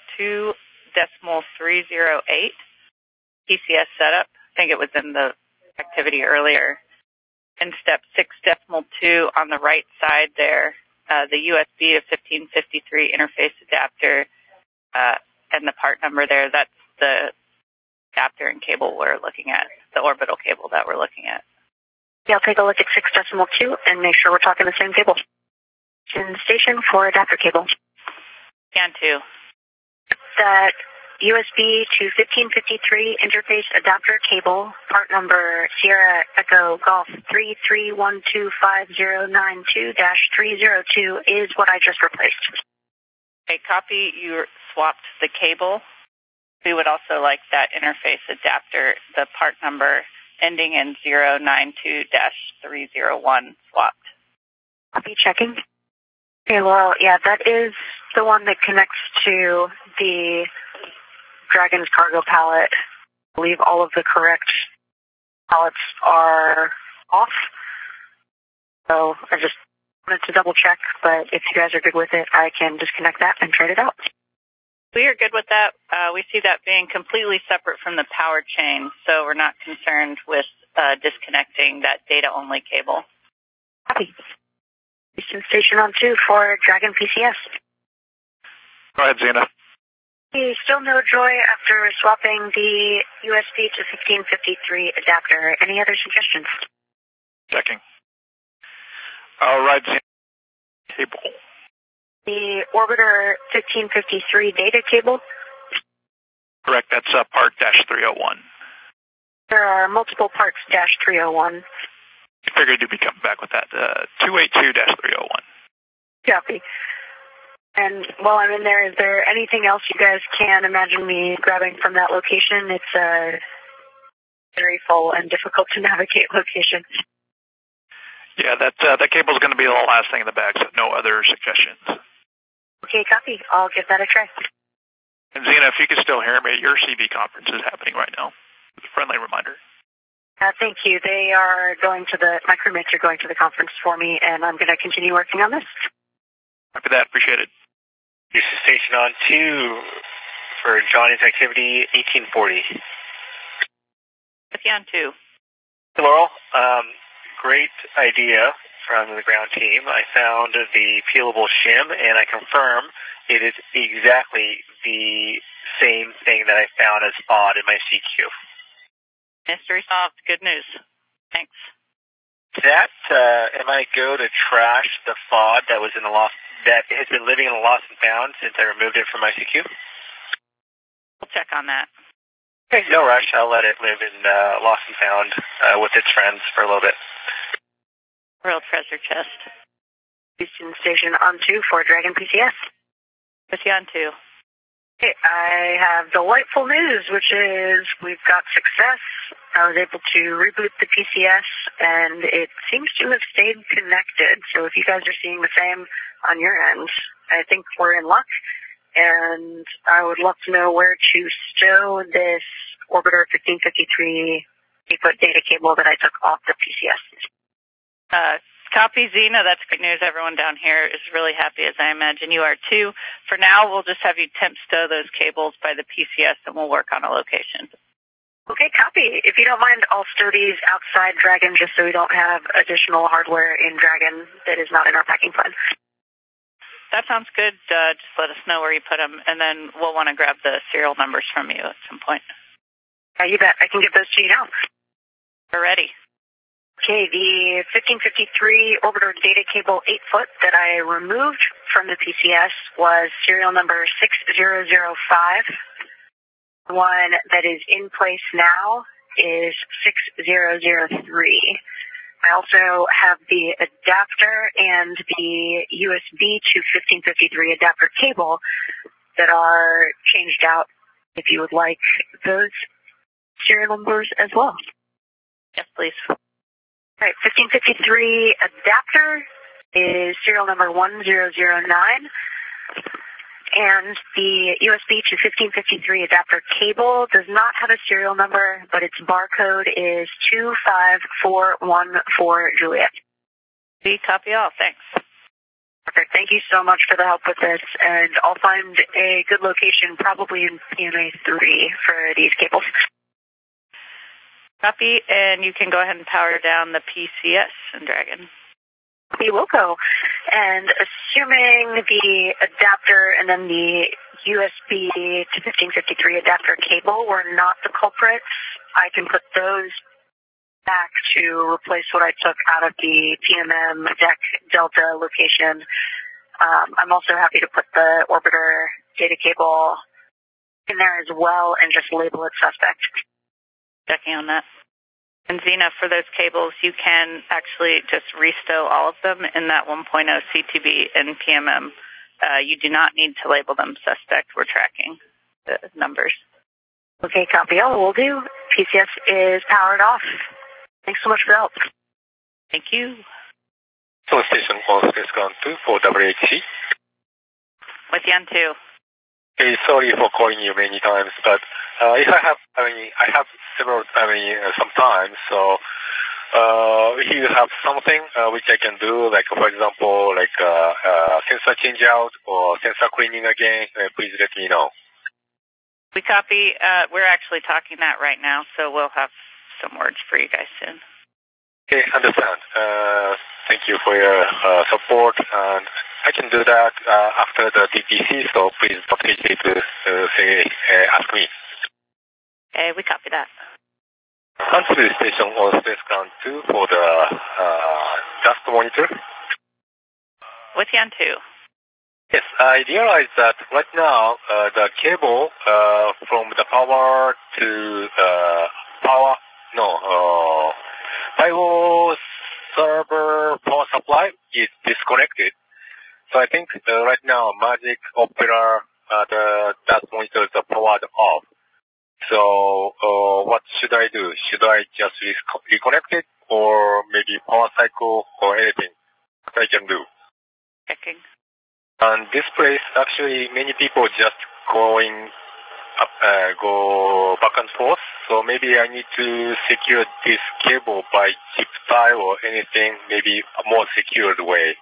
Speaker 8: 2.308 PCS setup. I think it was in the activity earlier. In step 6.2 on the right side there, the USB to 1553 interface adapter and the part number there, that's the adapter and cable we're looking at, the orbital cable that we're looking at.
Speaker 1: Yeah, I'll take a look at 6.2 and make sure we're talking the same cable. In station for adapter cable.
Speaker 8: Scan 2.
Speaker 1: That USB to 1553 interface adapter cable, part number Sierra Echo Golf 3312509-302 is what I just replaced.
Speaker 8: Okay, copy. You swapped the cable. We would also like that interface adapter, the part number ending in 092-301 swapped.
Speaker 1: Copy, checking. Okay, well, yeah, that is the one that connects to the Dragon's cargo pallet. I believe all of the correct pallets are off. So I just wanted to double check, but if you guys are good with it, I can disconnect that and trade it out.
Speaker 8: We are good with that. We see that being completely separate from the power chain, so we're not concerned with disconnecting that data-only cable.
Speaker 1: Copy. Eastern Station on 2 for Dragon PCS.
Speaker 3: Go ahead, Zena.
Speaker 1: Still no joy after swapping the USB to 1553 adapter. Any other suggestions?
Speaker 3: Checking. All right, Zena. Cable.
Speaker 1: The Orbiter 1553 data cable.
Speaker 3: Correct, that's part -301.
Speaker 1: There are multiple parts -301.
Speaker 3: I figured you'd be coming back with that. 282-301.
Speaker 1: Copy. And while I'm in there, is there anything else you guys can imagine me grabbing from that location? It's a very full and difficult to navigate location.
Speaker 3: Yeah, that cable's going to be the last thing in the bag, so no other suggestions.
Speaker 1: Okay, copy. I'll give that a try.
Speaker 3: And Zena, if you can still hear me, your CB conference is happening right now. It's a friendly reminder.
Speaker 1: Thank you. They are going to my crewmates are going to the conference for me, and I'm going to continue working on this.
Speaker 3: After that, appreciate it.
Speaker 6: Houston Station on 2 for Johnny's activity 1840.
Speaker 8: With you on 2.
Speaker 6: Hey, Laurel. Great idea from the ground team. I found the peelable shim, and I confirm it is exactly the same thing that I found as odd in my CQ.
Speaker 8: Mystery solved. Good news. Thanks.
Speaker 6: That am I go to trash the FOD that was in the lost that has been living in the lost and found since I removed it from my CQ?
Speaker 8: We'll check on that.
Speaker 6: Okay, no rush. I'll let it live in lost and found with its friends for a little bit.
Speaker 8: Real treasure chest.
Speaker 1: Houston Station on 2 for Dragon PCS.
Speaker 8: With you on 2.
Speaker 1: Okay, I have delightful news, which is we've got success. I was able to reboot the PCS, and it seems to have stayed connected. So if you guys are seeing the same on your end, I think we're in luck. And I would love to know where to stow this Orbiter 1553 8-foot data cable that I took off the PCS.
Speaker 8: Copy, Zena. That's good news. Everyone down here is really happy, as I imagine you are too. For now, we'll just have you temp stow those cables by the PCS, and we'll work on a location.
Speaker 1: Okay, copy. If you don't mind, I'll stow these outside Dragon just so we don't have additional hardware in Dragon that is not in our packing plan.
Speaker 8: that sounds good. Just let us know where you put them, and then we'll want to grab the serial numbers from you at some point.
Speaker 1: You bet. I can give those to you now.
Speaker 8: We're ready.
Speaker 1: Okay, the 1553 orbiter data cable 8-foot that I removed from the PCS was serial number 6005. The one that is in place now is 6003. I also have the adapter and the USB to 1553 adapter cable that are changed out if you would like those serial numbers as well.
Speaker 8: Yes, please.
Speaker 1: All right, 1553 adapter is serial number 1009. And the USB to 1553 adapter cable does not have a serial number, but its barcode is 25414 Juliet.
Speaker 8: We copy all. Thanks.
Speaker 1: Perfect. Thank you so much for the help with this, and I'll find a good location, probably in PMA 3 for these cables.
Speaker 8: Copy, and you can go ahead and power down the PCS and Dragon.
Speaker 1: We will go. And assuming the adapter and then the USB to 1553 adapter cable were not the culprits, I can put those back to replace what I took out of the PMM deck Delta location. I'm also happy to put the orbiter data cable in there as well and just label it suspect.
Speaker 8: Checking on that. And Zena, for those cables, you can actually just restow all of them in that 1.0 CTB and PMM. You do not need to label them suspect. We're tracking the numbers.
Speaker 1: Okay, copy all. Will do. PCS is powered off. Thanks so much for the help.
Speaker 8: Thank you.
Speaker 5: So station on Space Ground 2 for WHC.
Speaker 8: With you on 2.
Speaker 5: Hey, sorry for calling you many times, but if I have several, sometimes, so if you have something which I can do, like for example, like sensor change out or sensor cleaning again, please let me know.
Speaker 8: We copy. We're actually talking that right now, so we'll have some words for you guys soon.
Speaker 5: Okay, understand. Thank you for your support, and I can do that after the DTC, so please don't hesitate to ask me.
Speaker 8: Okay, we copy that.
Speaker 5: On to the station on Space Ground 2 for the dust monitor.
Speaker 8: With you on 2.
Speaker 5: Yes, I realize that right now the cable from the power to Pyro server power supply is disconnected. So I think right now Magic Opera the dust monitors are powered off. So what should I do? Should I just reconnect it, or maybe power cycle, or anything that I can do?
Speaker 8: Checking.
Speaker 5: And this place, actually, many people just go back and forth. So maybe I need to secure this cable by zip tie or anything, maybe a more secured way.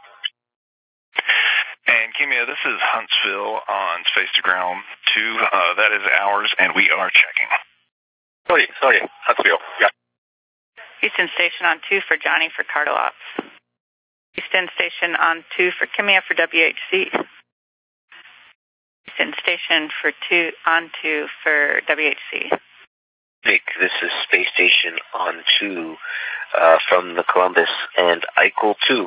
Speaker 3: And Kimia, this is Huntsville on Space to Ground 2. That is ours, and we are checking.
Speaker 5: Sorry, Huntsville. Yeah.
Speaker 8: Houston Station on 2 for Johnny for Cardo Ops. Houston Station on 2 for Kimia for WHC. Houston Station on 2 for WHC.
Speaker 4: Nick, this is Space Station on 2 from the Columbus and Eichel 2.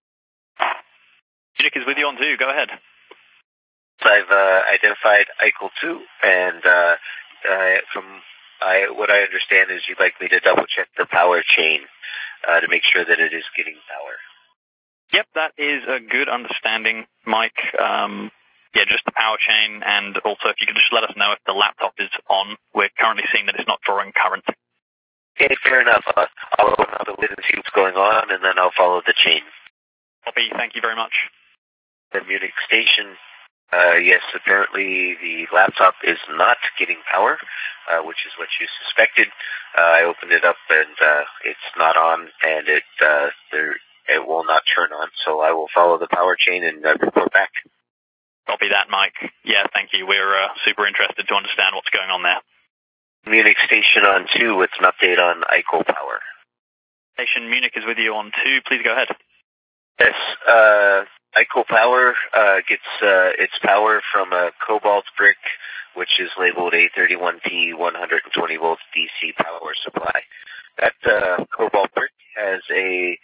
Speaker 2: Nick is with you on 2. Go ahead.
Speaker 4: I've identified Eichel 2, and from what I understand is you'd like me to double check the power chain to make sure that it is getting power.
Speaker 2: Yep, that is a good understanding, Mike. Just the power chain, and also if you could just let us know if the laptop is on. We're currently seeing that it's not drawing current.
Speaker 4: Okay, fair enough. I'll open up the lid and see what's going on, and then I'll follow the chain.
Speaker 2: Copy. Thank you very much.
Speaker 4: The Munich station, yes, apparently the laptop is not getting power, which is what you suspected. I opened it up, and it's not on, and it will not turn on, so I will follow the power chain and report back.
Speaker 2: Copy that, Mike. Yeah, thank you. We're super interested to understand what's going on there.
Speaker 4: Munich station on 2, it's an update on Eichel power.
Speaker 2: Station Munich is with you on 2. Please go ahead.
Speaker 4: Yes, ICO Power gets its power from a Cobalt brick, which is labeled A31P 120 volts DC power supply. That Cobalt brick has a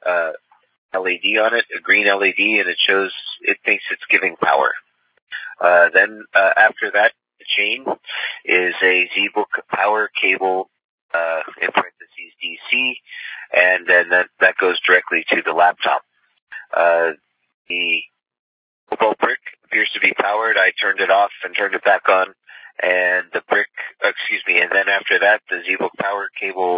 Speaker 4: LED on it, a green LED, and it thinks it's giving power. Then after that, the chain is a ZBook power cable, in parentheses DC, and then that goes directly to the laptop. The Cobalt brick appears to be powered. I turned it off and turned it back on, and and then after that, the ZBook power cable,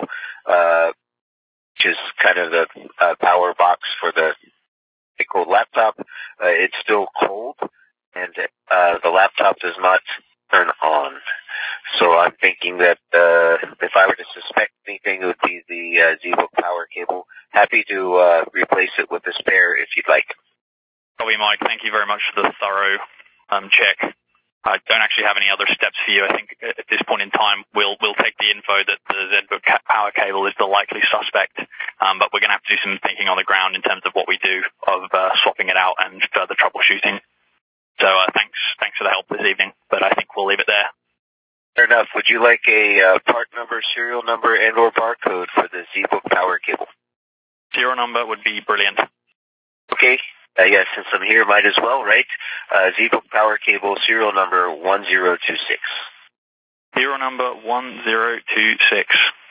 Speaker 4: which is kind of the power box for the cold laptop, it's still cold, and the laptop does not turn on. So I'm thinking that if I were to suspect anything, it would be the ZBook power cable. Happy to replace it with a spare if you'd like.
Speaker 2: Copy, Mike. Thank you very much for the thorough check. I don't actually have any other steps for you. I think at this point in time, we'll take the info that the ZBook power cable is the likely suspect, but we're going to have to do some thinking on the ground in terms of what we do of swapping it out and further troubleshooting. So thanks for the help this evening, but I think we'll leave it there.
Speaker 4: Fair enough. Would you like a part number, serial number, and/or barcode for the ZBook power cable?
Speaker 2: Serial number would be brilliant.
Speaker 4: Okay. Yes, since I'm here, might as well, right? ZBook power cable, serial number 1026.
Speaker 2: Serial number 1026.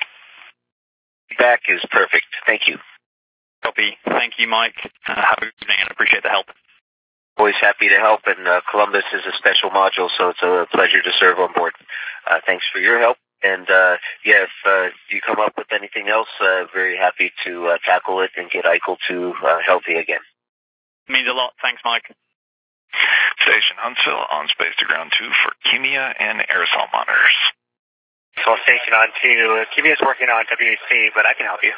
Speaker 4: Back is perfect. Thank you.
Speaker 2: Copy. Thank you, Mike. Have a good evening and appreciate the help.
Speaker 4: Always happy to help, and Columbus is a special module, so it's a pleasure to serve on board. Thanks for your help, and if you come up with anything else, very happy to tackle it and get Eichel to healthy again.
Speaker 2: Means a lot. Thanks, Mike.
Speaker 3: Station Huntsville on Space to Ground 2 for Kimia and aerosol monitors.
Speaker 6: So Station on 2, Kimia's working on WAC, but I can help you.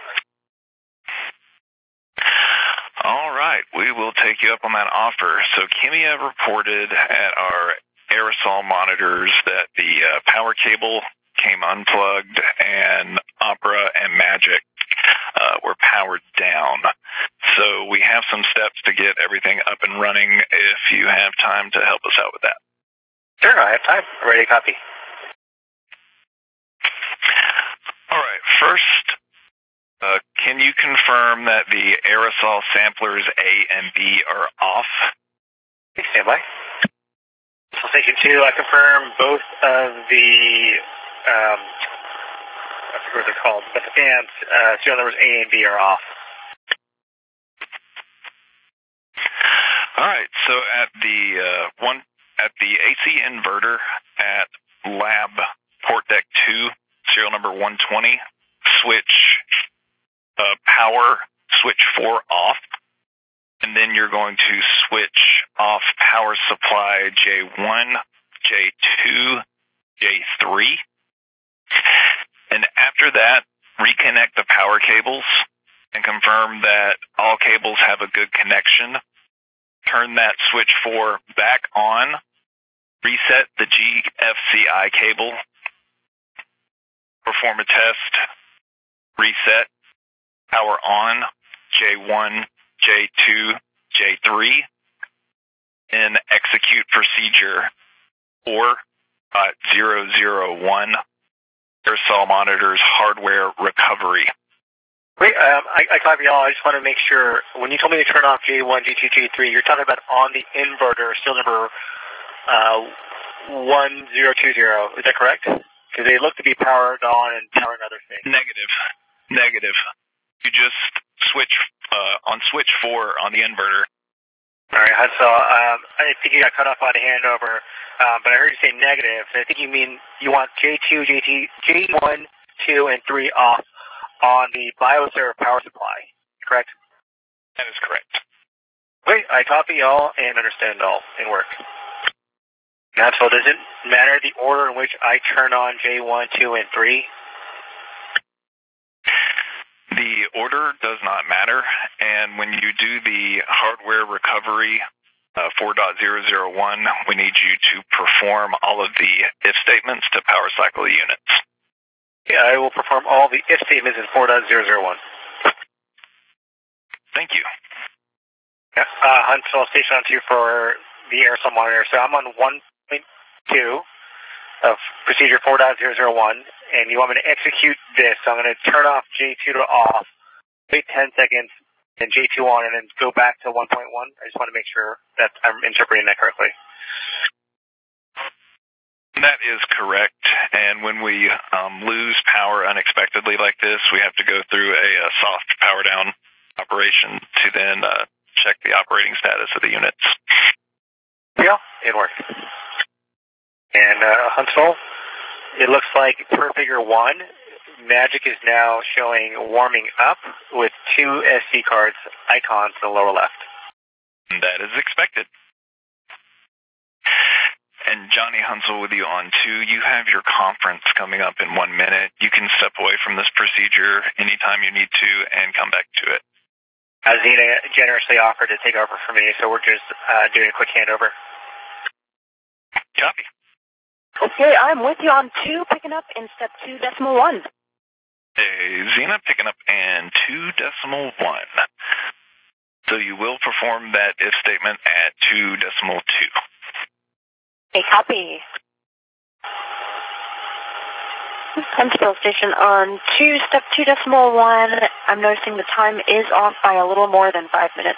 Speaker 3: All right, we will take you up on that offer. So Kimia reported at our aerosol monitors that the power cable came unplugged and Opera and Magic were powered down. So we have some steps to get everything up and running if you have time to help us out with that.
Speaker 6: Sure, I have time. I'm ready to copy.
Speaker 3: All right, first, can you confirm that the aerosol samplers A and B are off?
Speaker 6: Okay, stand by. So Station 2, I confirm both of the, I forget what they're called, but the fans, serial numbers A and B are off.
Speaker 3: All right, so at the AC inverter at lab port deck 2, serial number 120, switch power switch 4 off, and then you're going to switch off power supply J1, J2, J3, and after that, reconnect the power cables and confirm that all cables have a good connection. Turn that switch 4 back on, reset the GFCI cable, perform a test, reset, power on, J1, J2, J3, and execute procedure 4.001, aerosol monitors hardware recovery.
Speaker 6: Wait, I copy all. I just want to make sure, when you told me to turn off J1, J2, J3, you're talking about on the inverter, still number 1020. Is that correct? Because they look to be powered on and powering other things.
Speaker 3: Negative. You just switch on switch 4 on the inverter.
Speaker 6: All right, so I think you got cut off by the handover, but I heard you say negative. So I think you mean you want J2, J1, 2, and 3 off on the BioServe power supply, correct?
Speaker 3: That is correct.
Speaker 6: Wait, I copy all and understand all and work. Now, so does it matter the order in which I turn on J1, 2, and 3?
Speaker 3: The order does not matter, and when you do the hardware recovery 4.001, we need you to perform all of the if statements to power cycle the units.
Speaker 6: Yeah, I will perform all the if statements in 4.001.
Speaker 3: Thank you.
Speaker 6: Yeah. Huntsville Station on 2 for the aerosol monitor. So I'm on 1.2 of procedure 4.001, and you want me to execute this. So I'm going to turn off J2 to off, wait 10 seconds, and J2 on, and then go back to 1.1. I just want to make sure that I'm interpreting that correctly.
Speaker 12: That is correct. And when we lose power unexpectedly like this, we have to go through a soft power down operation to then check the operating status of the units.
Speaker 6: Yeah, it works. And Huntsville, it looks like per figure 1, Magic is now showing warming up with 2 SD cards icons in the lower left.
Speaker 12: That is expected. And Johnny Huntsville with you on 2. You have your conference coming up in 1 minute. You can step away from this procedure anytime you need to and come back to it.
Speaker 6: Zena generously offered to take over for me, so we're just doing a quick handover.
Speaker 12: Copy.
Speaker 1: Okay, I'm with you on 2, picking up in step 2.1.
Speaker 12: Hey, Zena picking up in 2.1. So you will perform that if statement at 2.2.
Speaker 1: Okay, copy. Huntsville Station on 2, step 2.1. I'm noticing the time is off by a little more than 5 minutes.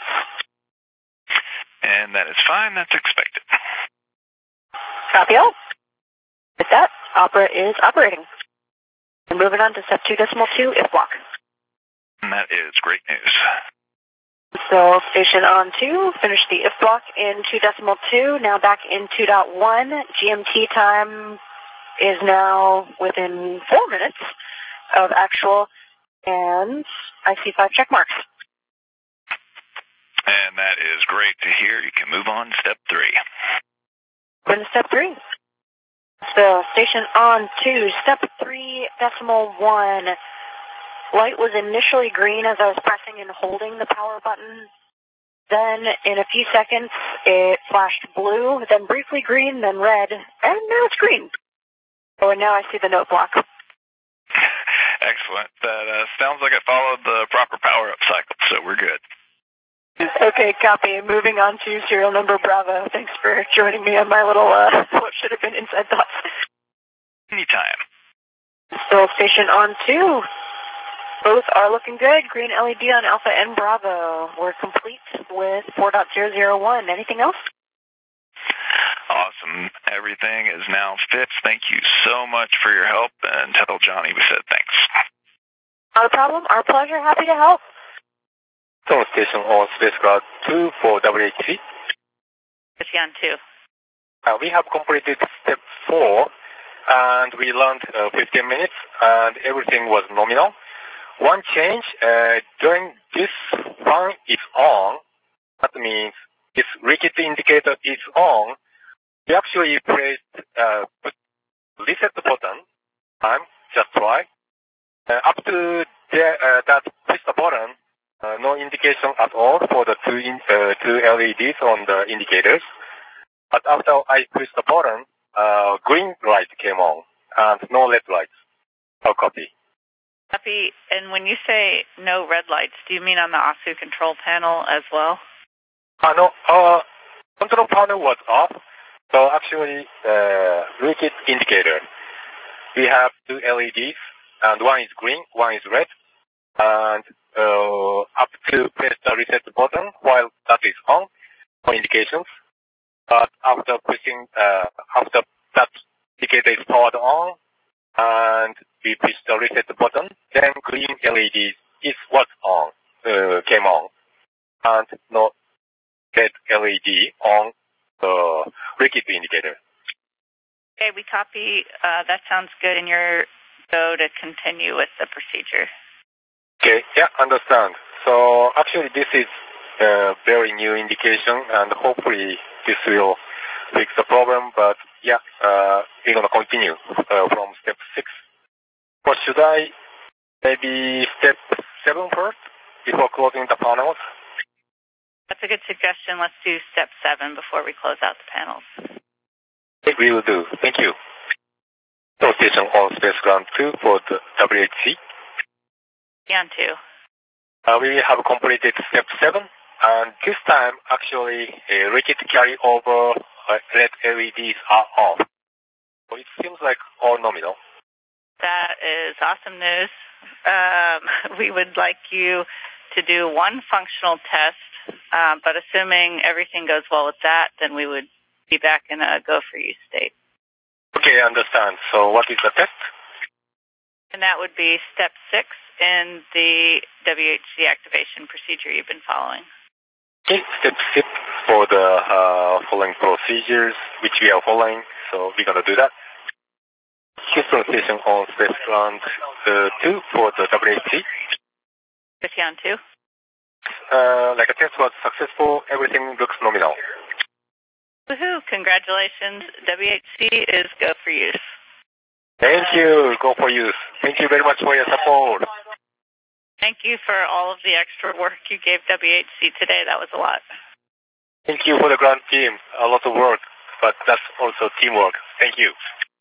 Speaker 12: And that is fine. That's expected.
Speaker 1: Copy all. With that, Opera is operating. And moving on to step 2.2, if block.
Speaker 12: And that is great news.
Speaker 1: So station on 2, finish the if block in 2.2, now back in 2.1. GMT time is now within 4 minutes of actual, and I see 5 check marks.
Speaker 12: And that is great to hear. You can move on to step 3.
Speaker 1: We're in step 3. So station on 2, step 3.1. Light was initially green as I was pressing and holding the power button. Then in a few seconds it flashed blue, then briefly green, then red, and now it's green. Oh, and now I see the note block.
Speaker 12: Excellent. That sounds like it followed the proper power-up cycle, so we're good.
Speaker 1: Okay, copy. Moving on to serial number Bravo. Thanks for joining me on my little, what should have been inside thoughts.
Speaker 12: Anytime.
Speaker 1: Still station on 2. Both are looking good. Green LED on Alpha and Bravo. We're complete with 4.001. Anything else?
Speaker 12: Awesome. Everything is now fixed. Thank you so much for your help, and tell Johnny we said thanks.
Speaker 1: Not a problem. Our pleasure. Happy to help.
Speaker 5: Zone station on spacecraft 2 for WHC.
Speaker 8: Station 2.
Speaker 5: We have completed step 4, and we learned 15 minutes, and everything was nominal. One change, during this fan is on, that means this rigid indicator is on, we actually pressed reset button, just try. Up to that push the button, no indication at all for the two LEDs on the indicators. But after I push the button, green light came on, and no red lights. No copy.
Speaker 8: Copy. And when you say no red lights, do you mean on the ASU control panel as well?
Speaker 5: No, our control panel was off. So actually, rigid indicator. We have 2 LEDs, and one is green, one is red. And up to press the reset button while that is on, no indications. But after pushing, after that indicator is powered on, and we push the reset button, then green LED is what's on, came on, and no red LED on the rigid indicator.
Speaker 8: Okay, we copy. That sounds good, and you're go to continue with the procedure.
Speaker 5: Okay, yeah, understand. So actually this is a very new indication, and hopefully this will fix the problem, but yeah, we're going to continue from step 6. Or should I maybe step 7 first before closing the panels?
Speaker 8: That's a good suggestion. Let's do step 7 before we close out the panels.
Speaker 5: We will do. Thank you. So station on space ground 2 for the WHC.
Speaker 8: Station 2.
Speaker 5: We have completed step 7, And this time, actually, rigid carryover LED LEDs are off. So it seems like all nominal.
Speaker 8: That is awesome news. We would like you to do one functional test, but assuming everything goes well with that, then we would be back in a go-for-you state.
Speaker 5: Okay, I understand. So what is the test?
Speaker 8: And that would be step 6 in the WHC activation procedure you've been following.
Speaker 5: Okay, step 6 for the following procedures, which we are following. So we're going to do that. Houston station on space ground 2 for the WHC.
Speaker 8: With you on 2.
Speaker 5: Like a test was successful, everything looks nominal.
Speaker 8: Woohoo! Congratulations. WHC is go for use.
Speaker 5: Thank you. Go for use. Thank you very much for your support.
Speaker 8: Thank you for all of the extra work you gave WHC today. That was a lot.
Speaker 5: Thank you for the ground team. A lot of work, but that's also teamwork. Thank you.